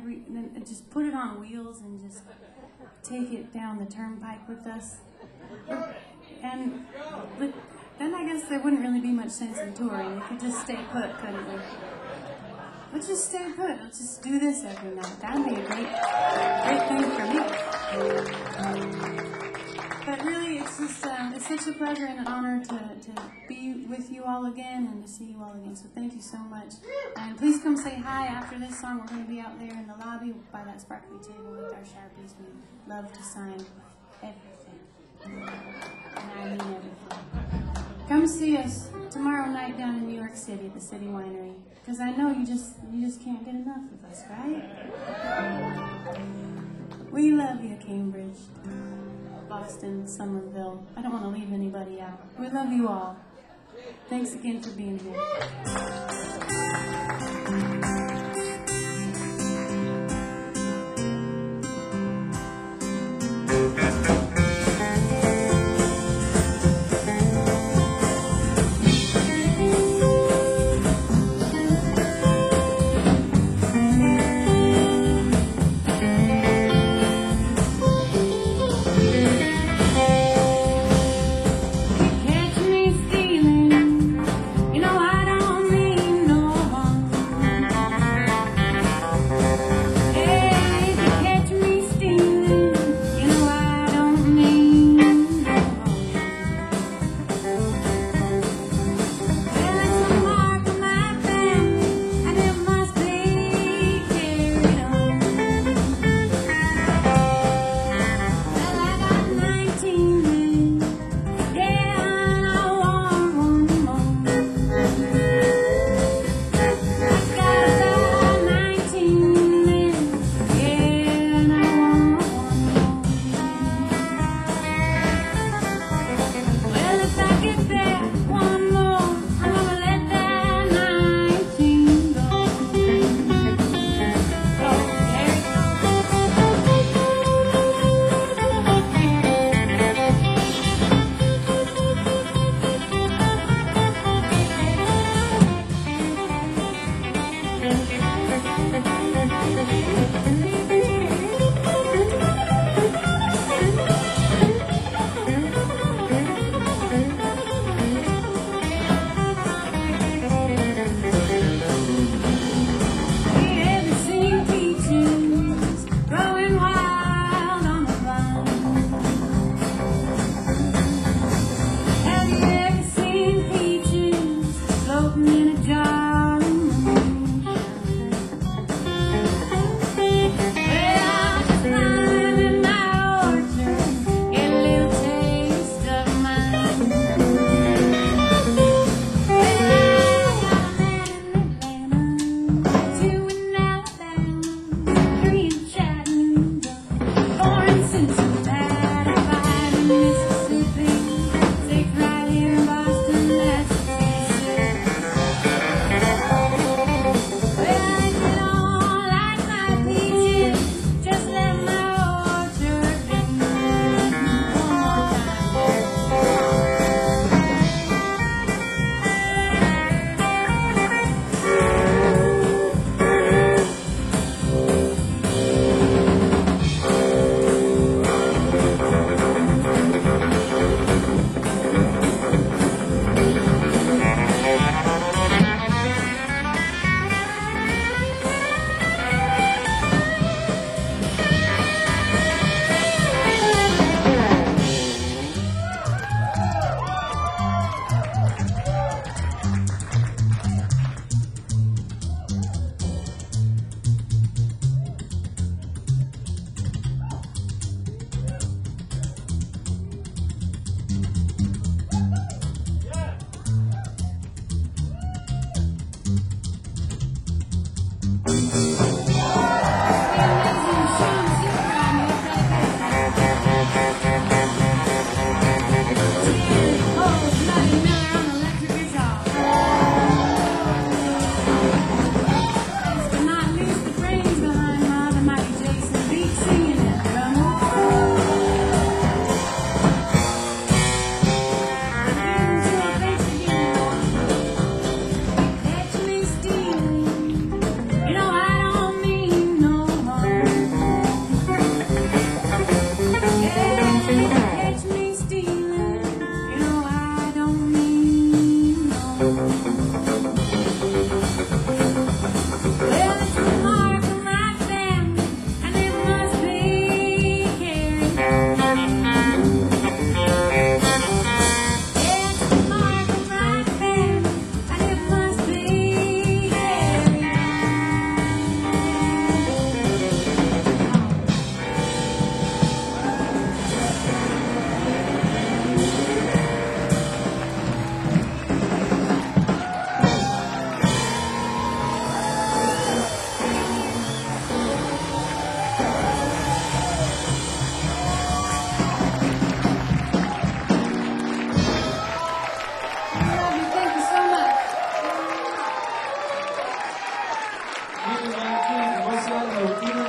and just put it on wheels and just take it down the turnpike with us. But then I guess there wouldn't really be much sense in touring. We could just stay put, couldn't we? Let's just stay put. Let's just do this every night. That'd be a great thing for me. But really, it's just it's such a pleasure and an honor to be with you all again and to see you all again. So thank you so much. And please come say hi after this song. We're going to be out there in the lobby by that sparkly table with our Sharpies. We love to sign everything. And I mean everything. Come see us tomorrow night down in New York City at the City Winery. Because I know you just can't get enough of us, right? We love you, Cambridge, Boston, Somerville. I don't want to leave anybody out. We love you all. Thanks again for being here. Catch me stealing, you know I don't mean no harm.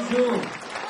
cool.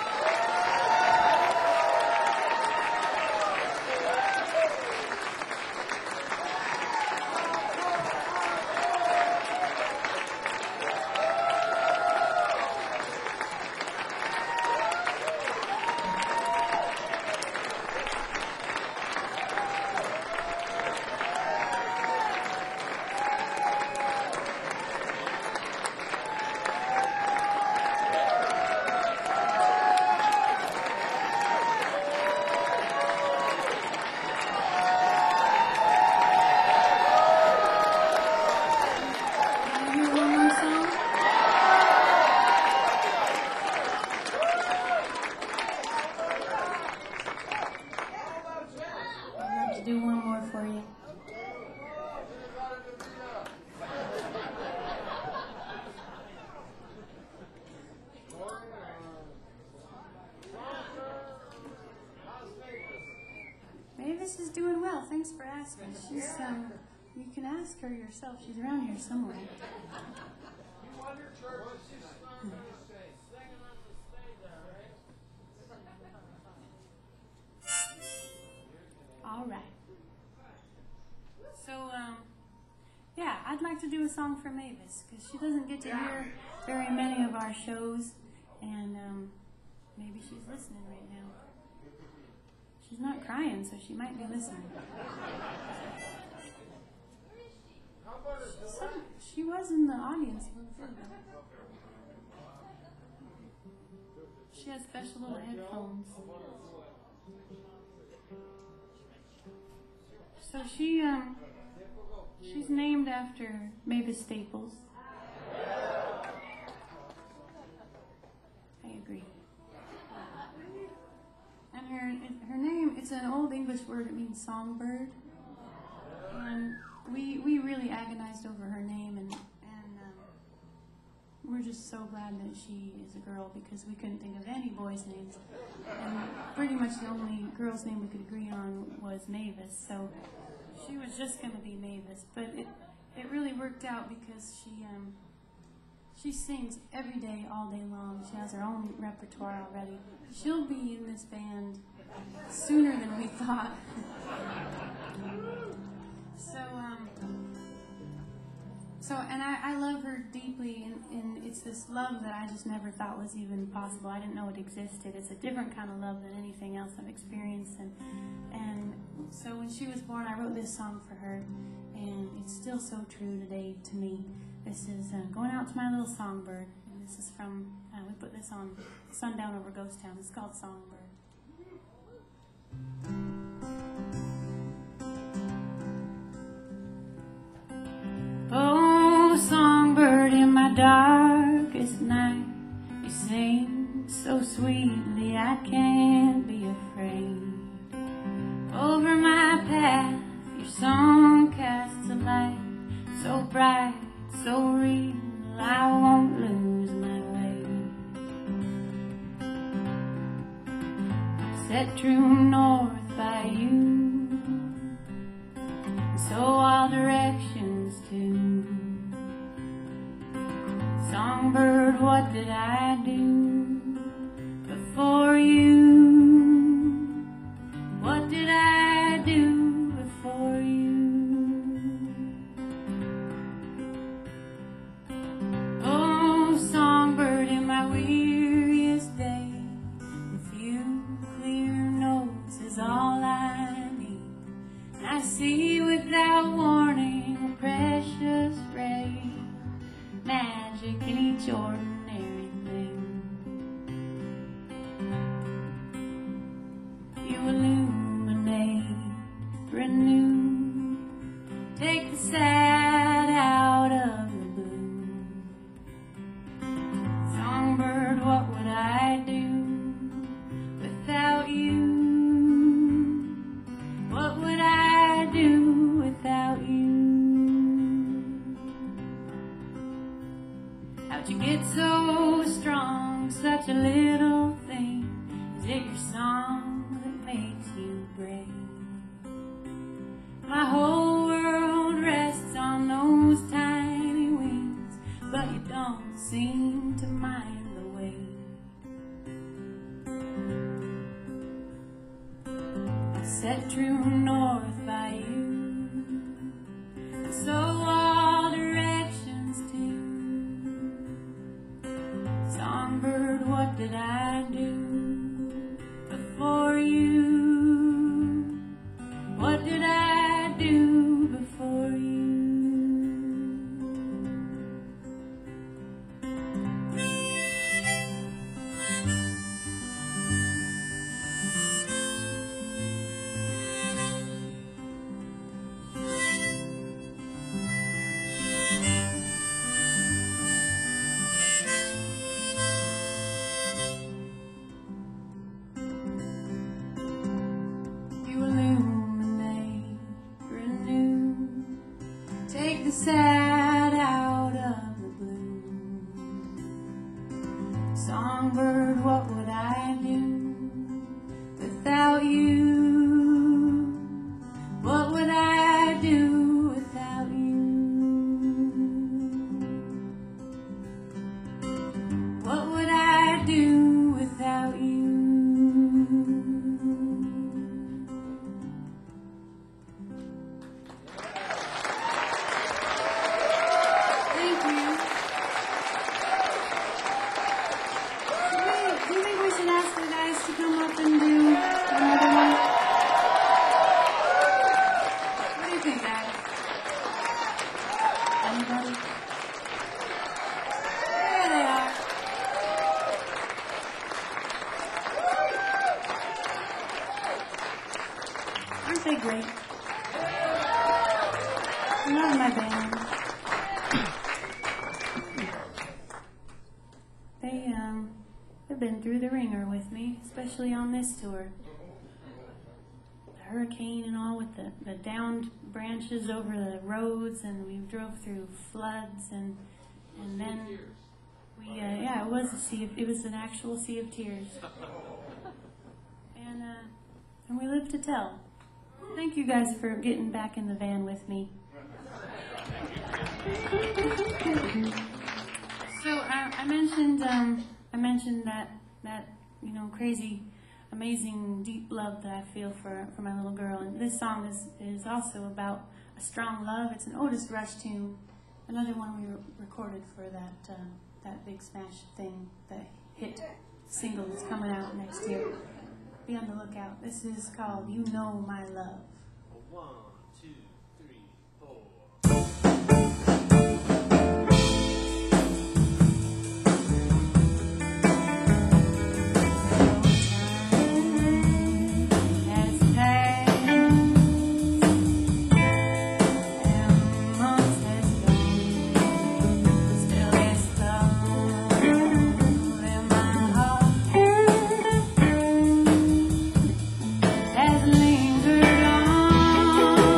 Do one more for you. Mavis is doing well. Thanks for asking. She's you can ask her yourself. She's around here somewhere. All right. So, yeah, I'd like to do a song for Mavis because she doesn't get to hear very many of our shows, and maybe she's listening right now. She's not crying, so she might be listening. She was in the audience a little bit ago. She has special little headphones. So she's named after Mavis Staples. I agree. And her name, it's an old English word, it means songbird. And we really agonized over her name, and we're just so glad that she is a girl because we couldn't think of any boys' names. And pretty much the only girl's name we could agree on was Mavis, so she was just going to be Mavis. But it really worked out because she sings every day, all day long. She has her own repertoire already. She'll be in this band sooner than we thought. So, and I love her deeply, and it's this love that I just never thought was even possible. I didn't know it existed. It's a different kind of love than anything else I've experienced, and so when she was born, I wrote this song for her, and it's still so true today to me. This is Going Out to My Little Songbird, and this is from, we put this on Sundown Over Ghost Town. It's called Songbird. Oh, songbird in my darkest night, you sing so sweetly I can't be afraid. Over my path, your song casts a light so bright, so real, I won't lose my way. Set true north by you, so all directions too. Songbird, what did I do before you? What did I do before you? Oh, songbird, in my weariest day, a few clear notes is all I need. I see without warning a precious ray, magic in each ordinary thing. You illuminate, renew, take the sad out of the blue. Songbird, what would I do without you? What would I do without you? How'd you get so strong, such a little thing? Is it your song that makes you brave? My whole world rests on those tiny wings, but you don't seem to mind the weight. set true north by you. So all directions too. Songbird, what did I do before you? What did I do before you? Take the sad out of the blue. Songbird, what would I do without you? What would I do without you? What would I do without you? Do you think we should ask the guys to come up and do another one? What do you think, guys? Anybody? There they are. Aren't they great? I love my band. They've been through the ringer with me, especially on this tour. The hurricane and all, with the downed branches over the roads, and we drove through floods, and then we it was an actual sea of tears, and we lived to tell. Thank you guys for getting back in the van with me. So I mentioned that crazy, amazing, deep love that I feel for my little girl, and this song is also about a strong love. It's an Otis Rush tune, another one we recorded for that big smash thing, the hit single that's coming out next year. Be on the lookout. This is called "You Know My Love." 1, 2, 3, 4. Has lingered on.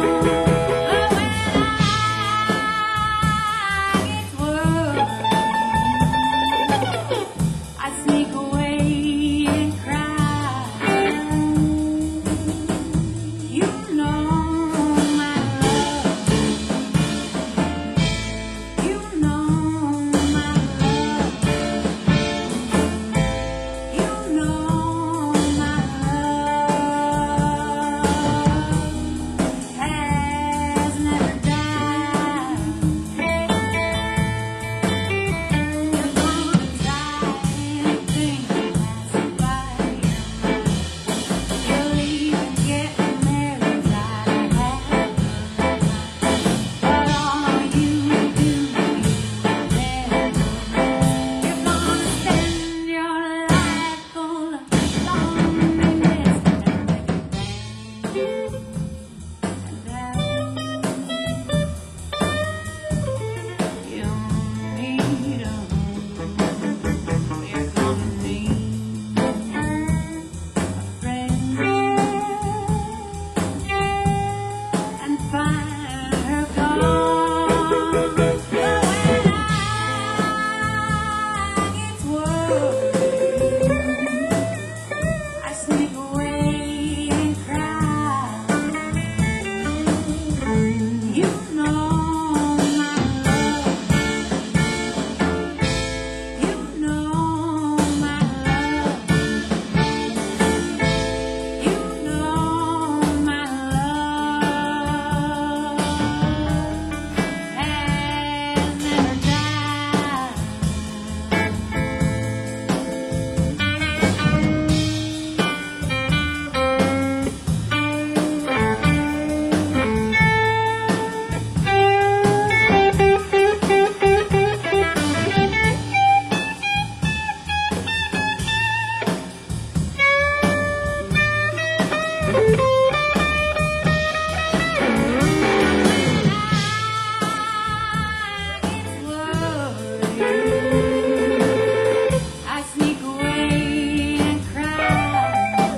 I sneak away and cry.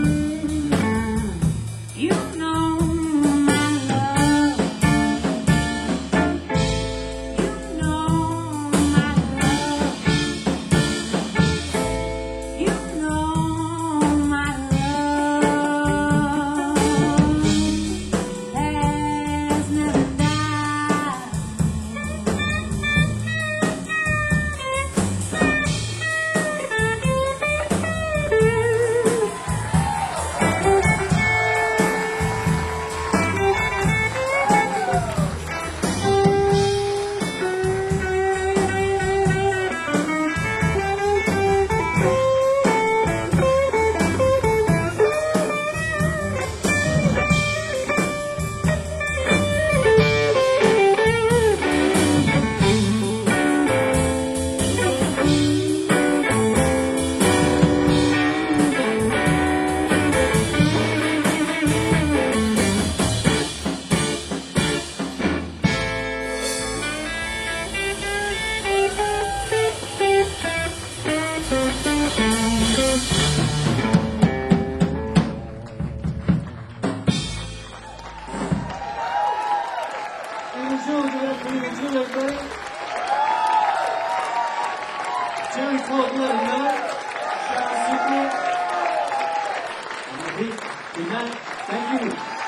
You know my love. You know my love. You know my love has never died. Jerry Coldwell, Sharon Super, and Pete. Good night. Thank you.